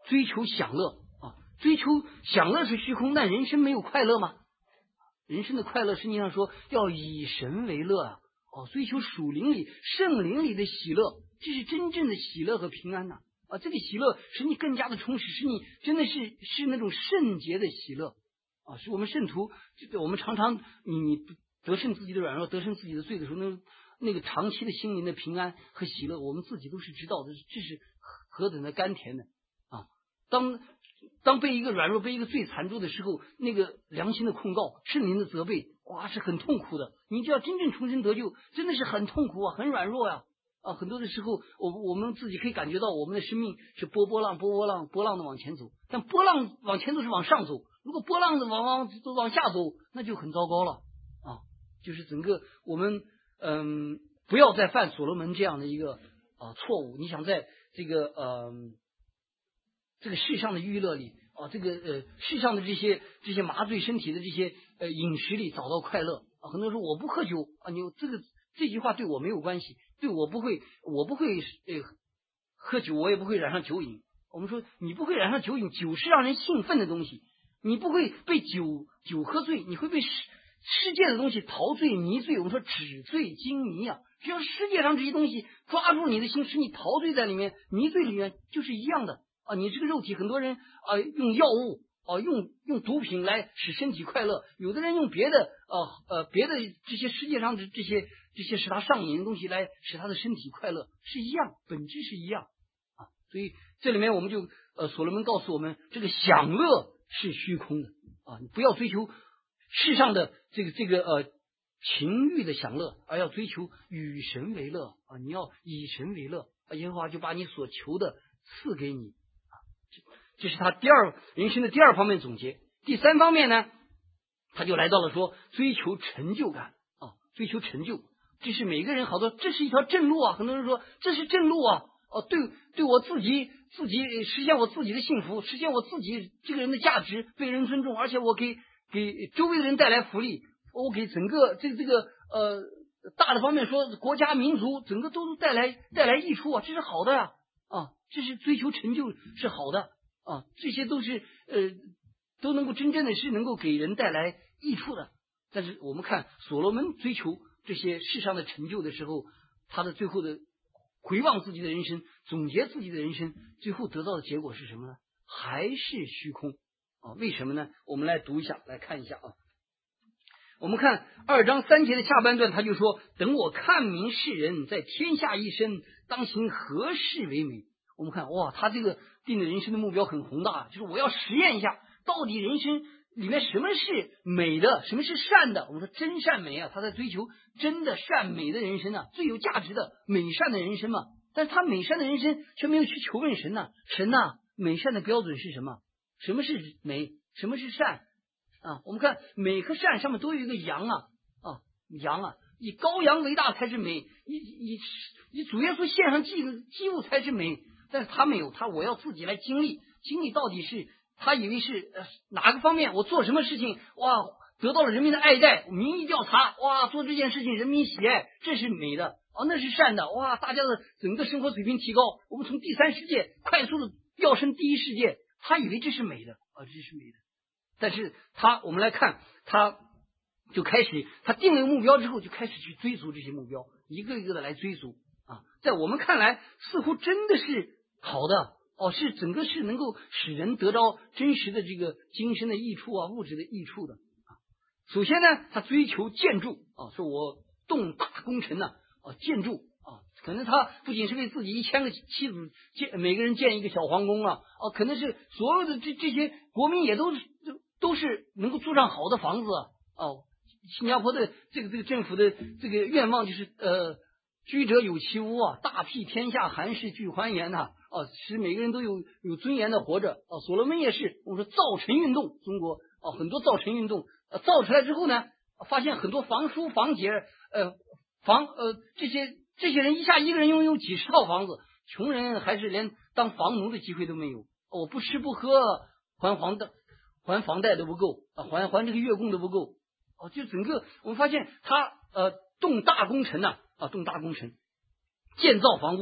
追求享乐啊，追求享乐是虚空，但人生没有快乐吗？人生的快乐实际上说要以神为乐啊，哦，追求属灵里圣灵里的喜乐，这是真正的喜乐和平安呐啊，这个喜乐使你更加的充实，使你真的是是那种圣洁的喜乐啊，是我们圣徒，我们常常你你得胜自己的软弱，得胜自己的罪的时候，那那个长期的心灵的平安和喜乐，我们自己都是知道的，这是何等的甘甜呢啊！当当被一个软弱、被一个罪缠住的时候，那个良心的控告、圣灵的责备，哇，是很痛苦的。你只要真正重生得救，真的是很痛苦啊，很软弱呀啊，啊！很多的时候，我我们自己可以感觉到，我们的生命是波波浪、波波浪、波浪的往前走，但波浪往前走是往上走，如果波浪往往都往下走，那就很糟糕了啊！就是整个我们嗯，不要再犯所罗门这样的一个啊错误。你想在这个嗯。这个世上的娱乐里啊，这个呃世上的这些这些麻醉身体的这些呃饮食里找到快乐啊。很多人说我不喝酒啊，你这个这句话对我没有关系，对我不会，我不会呃喝酒，我也不会染上酒瘾。我们说你不会染上酒瘾，酒是让人兴奋的东西，你不会被酒酒喝醉，你会被世世界的东西陶醉迷醉。我们说纸醉金迷啊，只要世界上这些东西抓住你的心，使你陶醉在里面，迷醉里面，就是一样的。啊，你这个肉体，很多人啊用药物啊用用毒品来使身体快乐，有的人用别的呃呃别的这些世界上的这些这些使他上瘾的东西来使他的身体快乐，是一样，本质是一样啊。所以这里面我们就呃所罗门告诉我们，这个享乐是虚空的啊，你不要追求世上的这个这个呃情欲的享乐，而要追求与神为乐啊，你要以神为乐啊，耶和华就把你所求的赐给你。这是他第二人生的第二方面总结。第三方面呢，他就来到了说追求成就感啊，追求成就，这是每个人好多，这是一条正路啊。很多人说这是正路啊，哦，对，对我自己自己实现我自己的幸福，实现我自己这个人的价值，被人尊重，而且我给给周围的人带来福利，我给整个这个这个呃大的方面说，国家民族整个都带来带来益处啊，这是好的呀啊，这是追求成就是好的。啊，这些都是呃都能够真正的是能够给人带来益处的。但是我们看所罗门追求这些世上的成就的时候，他的最后的回望自己的人生，总结自己的人生，最后得到的结果是什么呢？还是虚空啊？为什么呢？我们来读一下，来看一下啊。我们看二章三节的下半段，他就说：等我看明世人在天下一生，当行何事为美。我们看哇，他这个定的人生的目标很宏大，就是我要实验一下，到底人生里面什么是美的，什么是善的。我们说真善美啊，他在追求真的善美的人生啊，最有价值的美善的人生嘛。但是他美善的人生却没有去求问神呐、啊，神呐、啊，美善的标准是什么？什么是美？什么是善啊？我们看美和善上面都有一个阳啊啊阳啊，以羔羊为大才是美，以以以主耶稣献上祭祭物才是美。但是他没有，他我要自己来经历，经历到底是他以为是、呃、哪个方面，我做什么事情，哇，得到了人民的爱戴，民意调查，哇，做这件事情人民喜爱，这是美的哦，那是善的，哇，大家的整个生活水平提高，我们从第三世界快速的跃升第一世界，他以为这是美的啊，这是美的。但是他我们来看，他就开始他定了目标之后，就开始去追逐这些目标，一个一个的来追逐啊，在我们看来似乎真的是好的哦，是整个是能够使人得到真实的这个精神的益处啊，物质的益处的啊。首先呢，他追求建筑啊，说我动大工程呢啊，建筑啊，可能他不仅是为自己一千个妻子建，每个人建一个小皇宫啊，哦、啊，可能是所有的这这些国民也都是都是能够住上好的房子啊。哦，新加坡的这个这个政府的这个愿望就是呃。居者有其屋啊，大庇天下，寒士俱欢颜呐、啊！哦，使每个人都有有尊严的活着。哦，所罗门也是，我们说造城运动，中国哦很多造城运动，呃，造出来之后呢，发现很多房叔房姐，呃，房呃这些这些人一下一个人拥有几十套房子，穷人还是连当房奴的机会都没有。我、哦、不吃不喝，还房贷还房贷都不够啊，还还这个月供都不够。哦，就整个我们发现他呃动大工程呐、啊。啊，动大工程，建造房屋，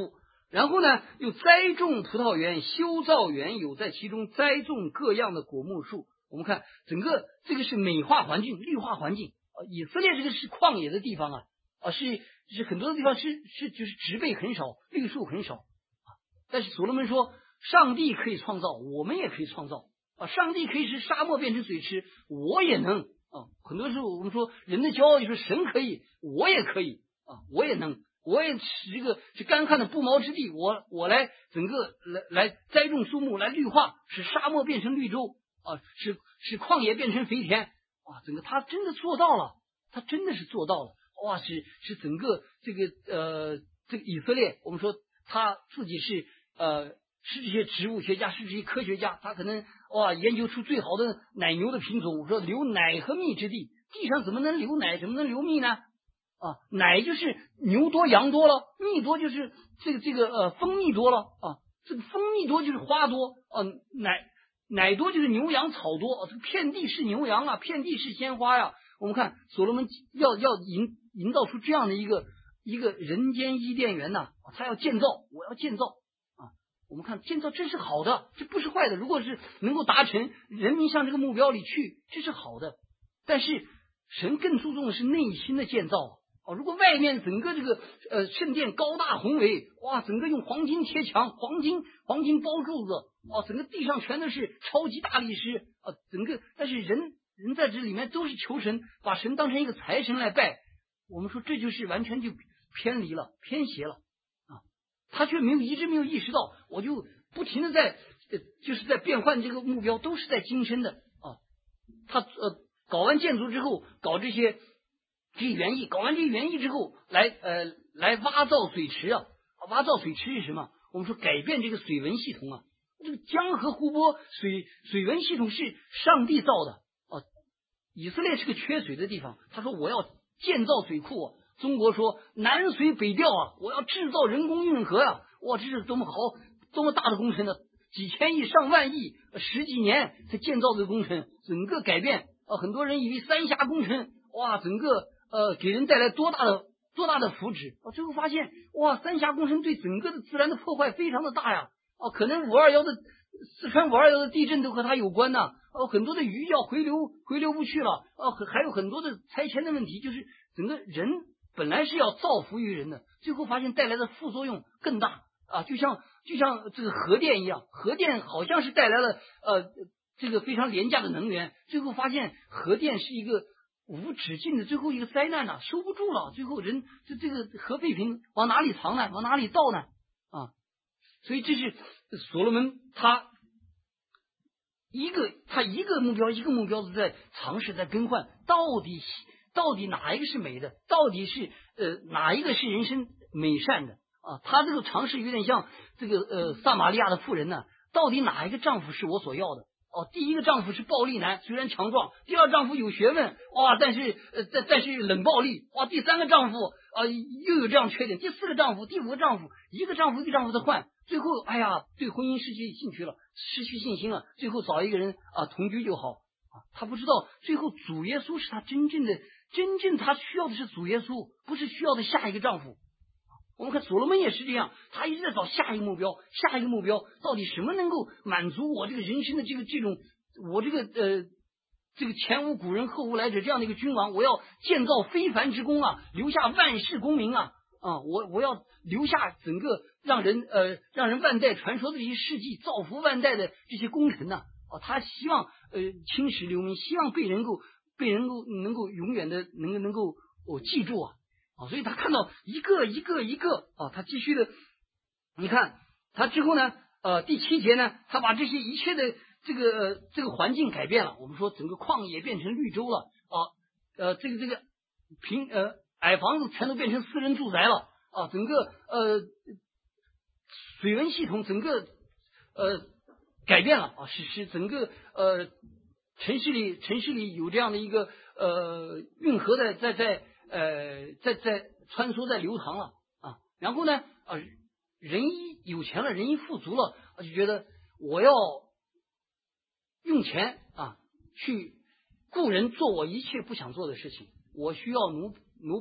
然后呢，又栽种葡萄园，修造园，有在其中栽种各样的果木树。我们看整个这个是美化环境、绿化环境啊。以色列这个是旷野的地方啊，啊是是很多的地方是是就是植被很少，绿树很少啊。但是所罗门说，上帝可以创造，我们也可以创造啊。上帝可以使沙漠变成水池，我也能啊。很多时候我们说人的骄傲就是神可以，我也可以啊，我也能。我也使这个是干旱的不毛之地，我我来整个来来栽种树木，来绿化，使沙漠变成绿洲啊，使使旷野变成肥田啊，整个他真的做到了，他真的是做到了，哇，是是整个这个呃这个以色列，我们说他自己是呃是这些植物学家，是这些科学家，他可能哇研究出最好的奶牛的品种，我说留奶和蜜之地，地上怎么能留奶，怎么能留蜜呢？啊，奶就是牛多羊多了，蜜多就是这个这个呃蜂蜜多了啊，这个蜂蜜多就是花多啊，奶奶多就是牛羊草多啊，这个遍地是牛羊啊，遍地是鲜花呀。我们看所罗门要要营营造出这样的一个一个人间伊甸园呐、啊，他要建造，我要建造啊。我们看建造这是好的，这不是坏的。如果是能够达成，人民向这个目标里去，这是好的。但是神更注重的是内心的建造。哦，如果外面整个这个呃圣殿高大宏伟，哇，整个用黄金贴墙，黄金黄金包柱子，哦，整个地上全都是超级大理石啊，整个但是人人在这里面都是求神，把神当成一个财神来拜，我们说这就是完全就偏离了，偏邪了啊！他却没有一直没有意识到，我就不停的在呃就是在变换这个目标，都是在今生的啊。他呃搞完建筑之后，搞这些。这些园艺搞完这些园艺之后，来呃来挖造水池啊，挖造水池是什么？我们说改变这个水文系统啊，这个江河湖泊水水文系统是上帝造的啊。以色列是个缺水的地方，他说我要建造水库、啊。中国说南水北调啊，我要制造人工运河呀、啊，哇，这是多么好多么大的工程呢！几千亿上万亿，十几年才建造这个工程，整个改变啊，很多人以为三峡工程哇，整个。呃，给人带来多大的多大的福祉啊！最后发现，哇，三峡工程对整个的自然的破坏非常的大呀！哦、啊，可能五二幺的四川五二幺的地震都和它有关呐！哦、啊，很多的鱼要回流回流不去了，哦、啊，还有很多的拆迁的问题，就是整个人本来是要造福于人的，最后发现带来的副作用更大啊！就像就像这个核电一样，核电好像是带来了呃这个非常廉价的能源，最后发现核电是一个。无止境的最后一个灾难呐、啊，收不住了。最后人这这个核废品往哪里藏呢？往哪里倒呢？啊，所以这是所罗门他一个他一个目标一个目标的在尝试在更换，到底到底哪一个是美的？到底是呃哪一个是人生美善的啊？他这个尝试有点像这个呃撒玛利亚的妇人呢，到底哪一个丈夫是我所要的？哦，第一个丈夫是暴力男，虽然强壮；第二丈夫有学问，哇，但是呃，但但是冷暴力，哇，第三个丈夫啊、呃、又有这样缺点，第四个丈夫、第五个丈夫，一个丈夫一个丈夫的换，最后哎呀，对婚姻失去兴趣了，失去信心了，最后找一个人啊同居就好啊，他不知道最后主耶稣是他真正的，真正他需要的是主耶稣，不是需要的下一个丈夫。我们看所罗门也是这样，他一直在找下一个目标，下一个目标到底什么能够满足我这个人生的这个这种，我这个呃这个前无古人后无来者这样的一个君王，我要建造非凡之功啊，留下万世功名啊啊！我我要留下整个让人呃让人万代传说的这些事迹，造福万代的这些功臣呐啊！他希望呃青史留名，希望被人够被人够能够永远的能够能够我、哦、记住啊。啊，所以他看到一个一个一个啊，他继续的，你看他之后呢，呃，第七节呢，他把这些一切的这个、呃、这个环境改变了。我们说整个旷野变成绿洲了啊，呃，这个这个平呃矮房子全都变成私人住宅了啊，整个呃水文系统整个呃改变了啊，使使整个呃城市里城市里有这样的一个呃运河的在在。呃，在在穿梭在流淌了啊，然后呢，啊，人一有钱了，人一富足了，就觉得我要用钱啊去雇人做我一切不想做的事情，我需要奴奴仆，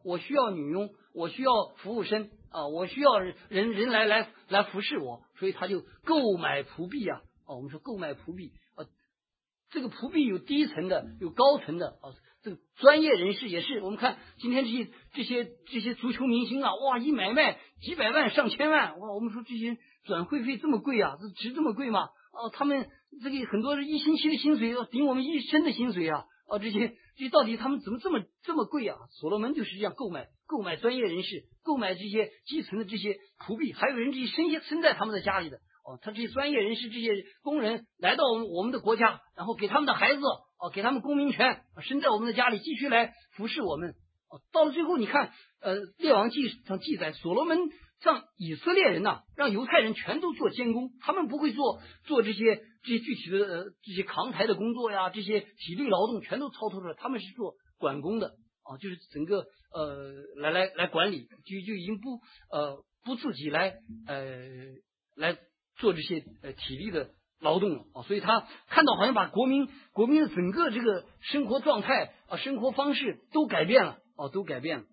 我需要女佣，我需要服务生啊，我需要人人来来来服侍我，所以他就购买仆婢啊。啊，我们说购买仆婢啊，这个仆婢有低层的，有高层的啊。这个专业人士也是，我们看今天这些这些这些足球明星啊，哇，一买卖几百万上千万，哇，我们说这些转会费这么贵啊，这值这么贵吗？哦、啊，他们这个很多是一星期的薪水要顶我们一生的薪水啊，啊，这些这些到底他们怎么这么这么贵啊？所罗门就是这样购买购买专业人士，购买这些基层的这些仆婢，还有人这些生生在他们的家里的。哦，他这些专业人士、这些工人来到我们我们的国家，然后给他们的孩子哦，给他们公民权，生在我们的家里，继续来服侍我们。哦，到了最后，你看，呃，《列王记》上记载，所罗门让以色列人呐、啊，让犹太人全都做监工，他们不会做做这些这些具体的呃这些扛抬的工作呀，这些体力劳动全都操透出来，他们是做管工的啊，就是整个呃来来来管理，就就已经不呃不自己来呃来。做这些呃体力的劳动了啊，所以他看到好像把国民国民的整个这个生活状态啊、生活方式都改变了啊，都改变了。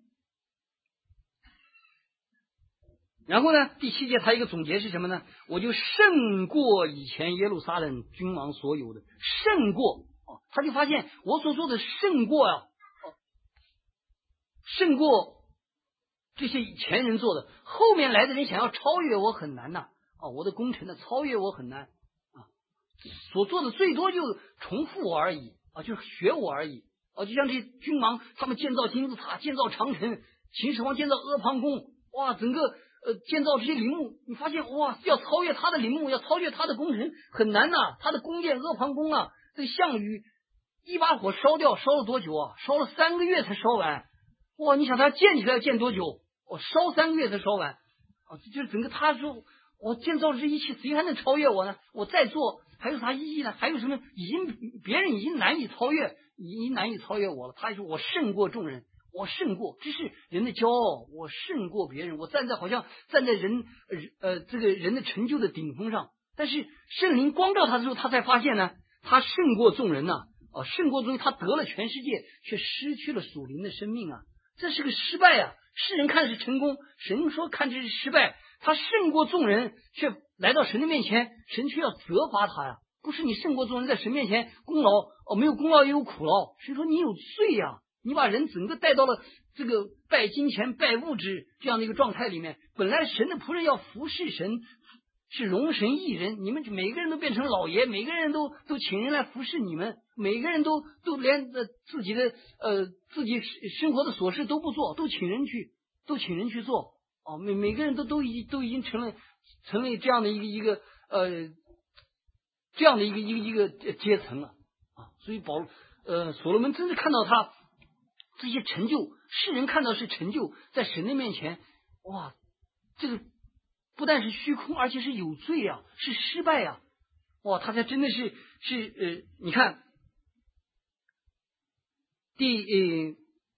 然后呢，第七节他一个总结是什么呢？我就胜过以前耶路撒冷君王所有的，胜过啊，他就发现我所说的胜过呀、啊，胜过这些以前人做的，后面来的人想要超越我很难呐。啊，我的工程的超越我很难啊，所做的最多就重复我而已啊，就是学我而已啊，就像这些君王，他们建造金字塔，建造长城，秦始皇建造阿房宫，哇，整个呃建造这些陵墓，你发现哇，要超越他的陵墓，要超越他的工程很难呐、啊，他的宫殿阿房宫啊，这个项羽一把火烧掉，烧了多久啊？烧了三个月才烧完，哇，你想他建起来要建多久？我烧三个月才烧完啊，就是整个他说。我建造这一切，谁还能超越我呢？我再做还有啥意义呢？还有什么？已经别人已经难以超越，已经难以超越我了。他说我胜过众人，我胜过，这是人的骄傲。我胜过别人，我站在好像站在人呃这个人的成就的顶峰上。但是圣灵光照他的时候，他才发现呢，他胜过众人呐、啊，啊，胜过众人，他得了全世界，却失去了属灵的生命啊，这是个失败啊！世人看是成功，神说看这是失败。他胜过众人，却来到神的面前，神却要责罚他呀！不是你胜过众人，在神面前功劳哦，没有功劳也有苦劳。神说你有罪呀、啊！你把人整个带到了这个拜金钱、拜物质这样的一个状态里面。本来神的仆人要服侍神，是容神益人，你们每个人都变成老爷，每个人都都请人来服侍你们，每个人都都连呃自己的呃自己生活的琐事都不做，都请人去，都请人去做。哦，每每个人都都已都已经成了成了这样的一个一个呃这样的一个一个一个阶层了啊，所以保呃所罗门真是看到他这些成就，世人看到是成就，在神的面前，哇，这个不但是虚空，而且是有罪啊，是失败啊，哇，他才真的是是呃，你看第呃。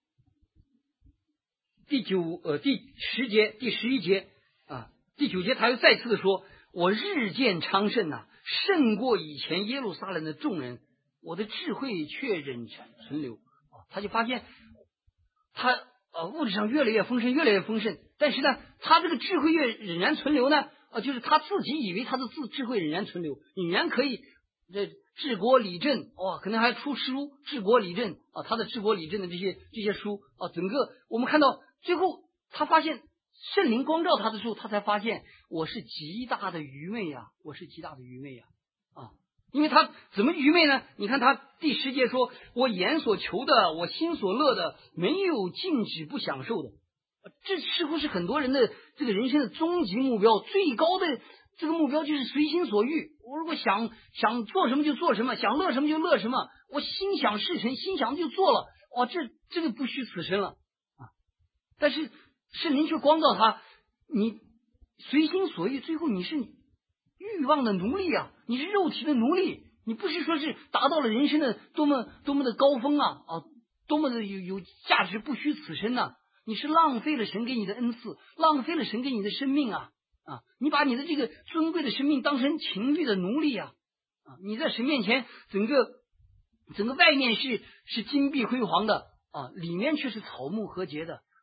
第九呃第十节第十一节啊第九节他又再次的说，我日渐昌盛呐、啊，胜过以前耶路撒冷的众人，我的智慧却仍存留啊。他就发现他呃物质上越来越丰盛，越来越丰盛，但是呢，他这个智慧越仍然存留呢啊，就是他自己以为他的自智慧仍然存留，仍然可以这治国理政哇、哦，可能还出书治国理政啊，他的治国理政的这些这些书啊，整个我们看到。最后，他发现圣灵光照他的时候，他才发现我是极大的愚昧呀、啊，我是极大的愚昧呀、啊，啊！因为他怎么愚昧呢？你看他第十节说：“我眼所求的，我心所乐的，没有禁止不享受的。”这似乎是很多人的这个人生的终极目标，最高的这个目标就是随心所欲。我如果想想做什么就做什么，想乐什么就乐什么，我心想事成，心想就做了。哇，这这个不虚此生了。但是圣灵却光照他，你随心所欲，最后你是欲望的奴隶啊，你是肉体的奴隶，你不是说是达到了人生的多么多么的高峰啊啊，多么的有有价值，不虚此生呐、啊！你是浪费了神给你的恩赐，浪费了神给你的生命啊啊！你把你的这个尊贵的生命当成情欲的奴隶啊啊！你在神面前，整个整个外面是是金碧辉煌的啊，里面却是草木和结的。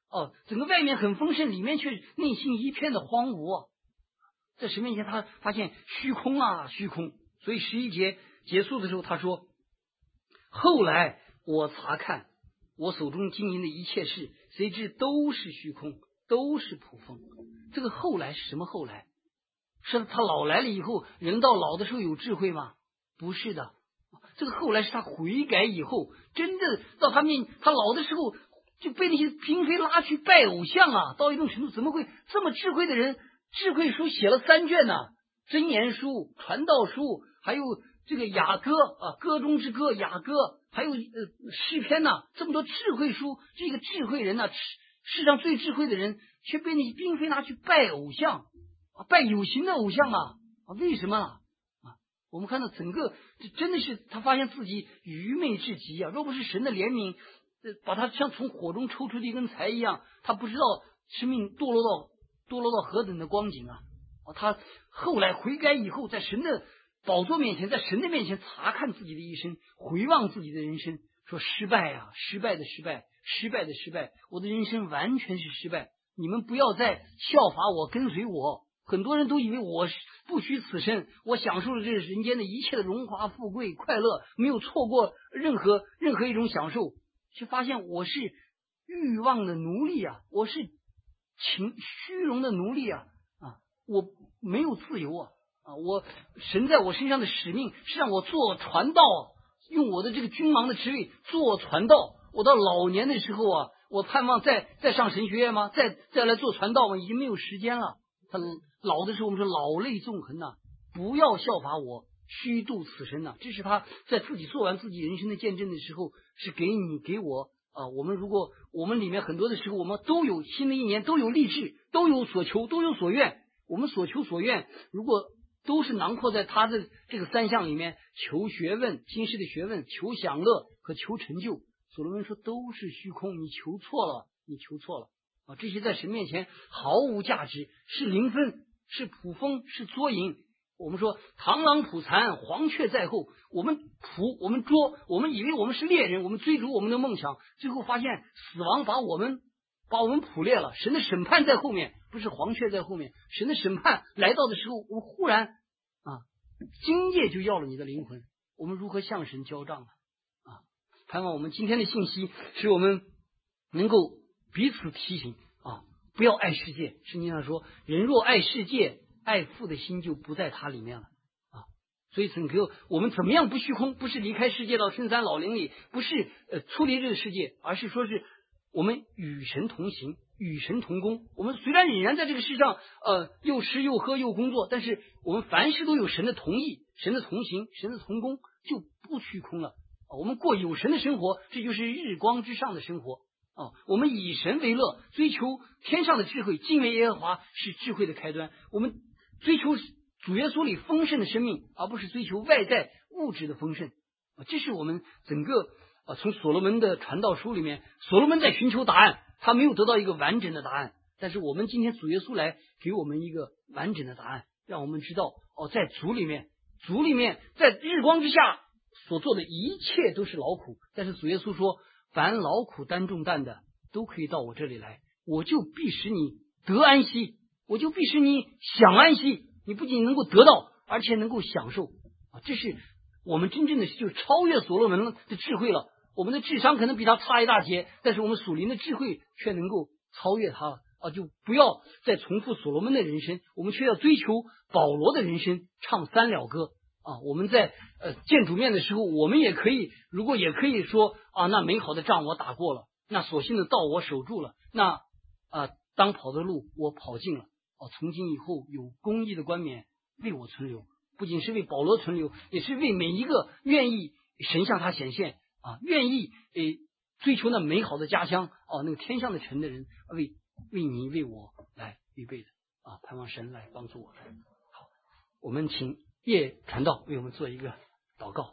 哦，整个外面很丰盛，里面却内心一片的荒芜。在神面前，他发现虚空啊，虚空。所以十一节结束的时候，他说：“后来我查看我手中经营的一切事，谁知都是虚空，都是捕风。”这个后来是什么后来？是他老来了以后，人到老的时候有智慧吗？不是的。这个后来是他悔改以后，真的到他面，他老的时候就被那些嫔妃拉去拜偶像啊，到一种程度，怎么会这么智慧的人？智慧书写了三卷呢、啊，箴言书、传道书，还有这个雅歌啊，歌中之歌雅歌，还有呃诗篇呐、啊，这么多智慧书，这个智慧人呐、啊，世上最智慧的人，却被那些嫔妃拿去拜偶像啊，拜有形的偶像啊啊，为什么啊？我们看到整个，这真的是他发现自己愚昧至极啊！若不是神的怜悯，呃，把他像从火中抽出的一根柴一样，他不知道生命堕落到堕落到何等的光景啊！啊，他后来悔改以后，在神的宝座面前，在神的面前查看自己的一生，回望自己的人生，说失败啊，失败的失败，失败的失败，我的人生完全是失败。你们不要再效法我，跟随我。很多人都以为我不虚此生，我享受了这人间的一切的荣华富贵快乐，没有错过任何任何一种享受，却发现我是欲望的奴隶啊，我是情虚荣的奴隶啊啊！我没有自由啊啊！我神在我身上的使命是让我做传道，用我的这个君王的职位做传道。我到老年的时候啊，我盼望再再上神学院吗？再再来做传道吗？已经没有时间了。他老的时候，我们说老泪纵横呐、啊，不要效法我，虚度此生呐、啊。这是他在自己做完自己人生的见证的时候，是给你给我啊。我们如果我们里面很多的时候，我们都有新的一年都有励志，都有所求，都有所愿。我们所求所愿，如果都是囊括在他的这个三项里面，求学问、今世的学问，求享乐和求成就。所罗门说都是虚空，你求错了，你求错了。啊，这些在神面前毫无价值，是零分，是捕风，是捉影。我们说螳螂捕蝉，黄雀在后。我们捕，我们捉，我们以为我们是猎人，我们追逐我们的梦想，最后发现死亡把我们把我们捕猎了。神的审判在后面，不是黄雀在后面。神的审判来到的时候，我们忽然啊，今夜就要了你的灵魂。我们如何向神交账啊？啊，盼望我们今天的信息使我们能够彼此提醒啊，不要爱世界。圣经上说，人若爱世界，爱父的心就不在他里面了啊。所以整个我们怎么样不虚空？不是离开世界到深山老林里，不是呃出离这个世界，而是说是我们与神同行，与神同工。我们虽然仍然在这个世上呃又吃又喝又工作，但是我们凡事都有神的同意，神的同行，神的同工，就不虚空了啊。我们过有神的生活，这就是日光之上的生活。哦，我们以神为乐，追求天上的智慧，敬畏耶和华是智慧的开端。我们追求主耶稣里丰盛的生命，而不是追求外在物质的丰盛。啊，这是我们整个啊从所罗门的传道书里面，所罗门在寻求答案，他没有得到一个完整的答案。但是我们今天主耶稣来给我们一个完整的答案，让我们知道哦，在主里面，主里面在日光之下所做的一切都是劳苦。但是主耶稣说，凡劳苦担重担的，都可以到我这里来，我就必使你得安息，我就必使你享安息。你不仅能够得到，而且能够享受啊！这是我们真正的就超越所罗门的智慧了。我们的智商可能比他差一大截，但是我们属灵的智慧却能够超越他了啊！就不要再重复所罗门的人生，我们却要追求保罗的人生，唱三了歌啊！我们在呃见主面的时候，我们也可以，如果也可以说啊，那美好的仗我打过了，那所幸的道我守住了，那啊当跑的路我跑尽了。哦，从今以后有公义的冠冕为我存留，不仅是为保罗存留，也是为每一个愿意神向他显现啊，愿意诶追求那美好的家乡哦，那个天上的城的人，为为你为我来预备的啊，盼望神来帮助我们。好，我们请叶传道为我们做一个祷告。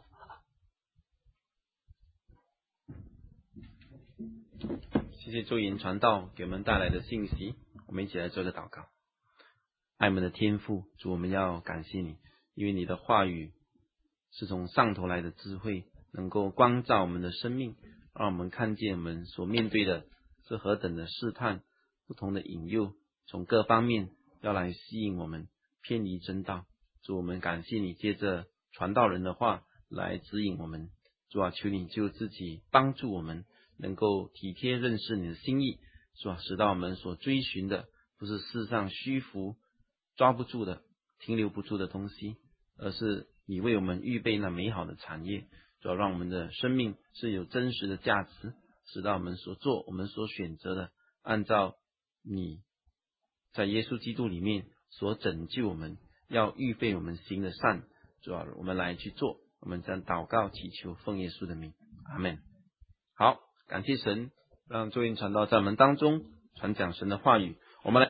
谢谢周岩传道给我们带来的信息，我们一起来做个祷告。爱我们的天父，主，我们要感谢你，因为你的话语是从上头来的智慧，能够光照我们的生命，让我们看见我们所面对的是何等的试探，不同的引诱，从各方面要来吸引我们偏离真道。主，我们感谢你借着传道人的话来指引我们。主啊，求你就自己帮助我们能够体贴认识你的心意。主啊，使到我们所追寻的不是世上虚浮抓不住的停留不住的东西，而是你为我们预备那美好的产业。主要让我们的生命是有真实的价值，使到我们所做我们所选择的按照你在耶稣基督里面所拯救我们要预备我们行的善，主要我们来去做。我们将祷告祈求奉耶稣的名，阿们。好，感谢神让周云传道在我们当中传讲神的话语。我们来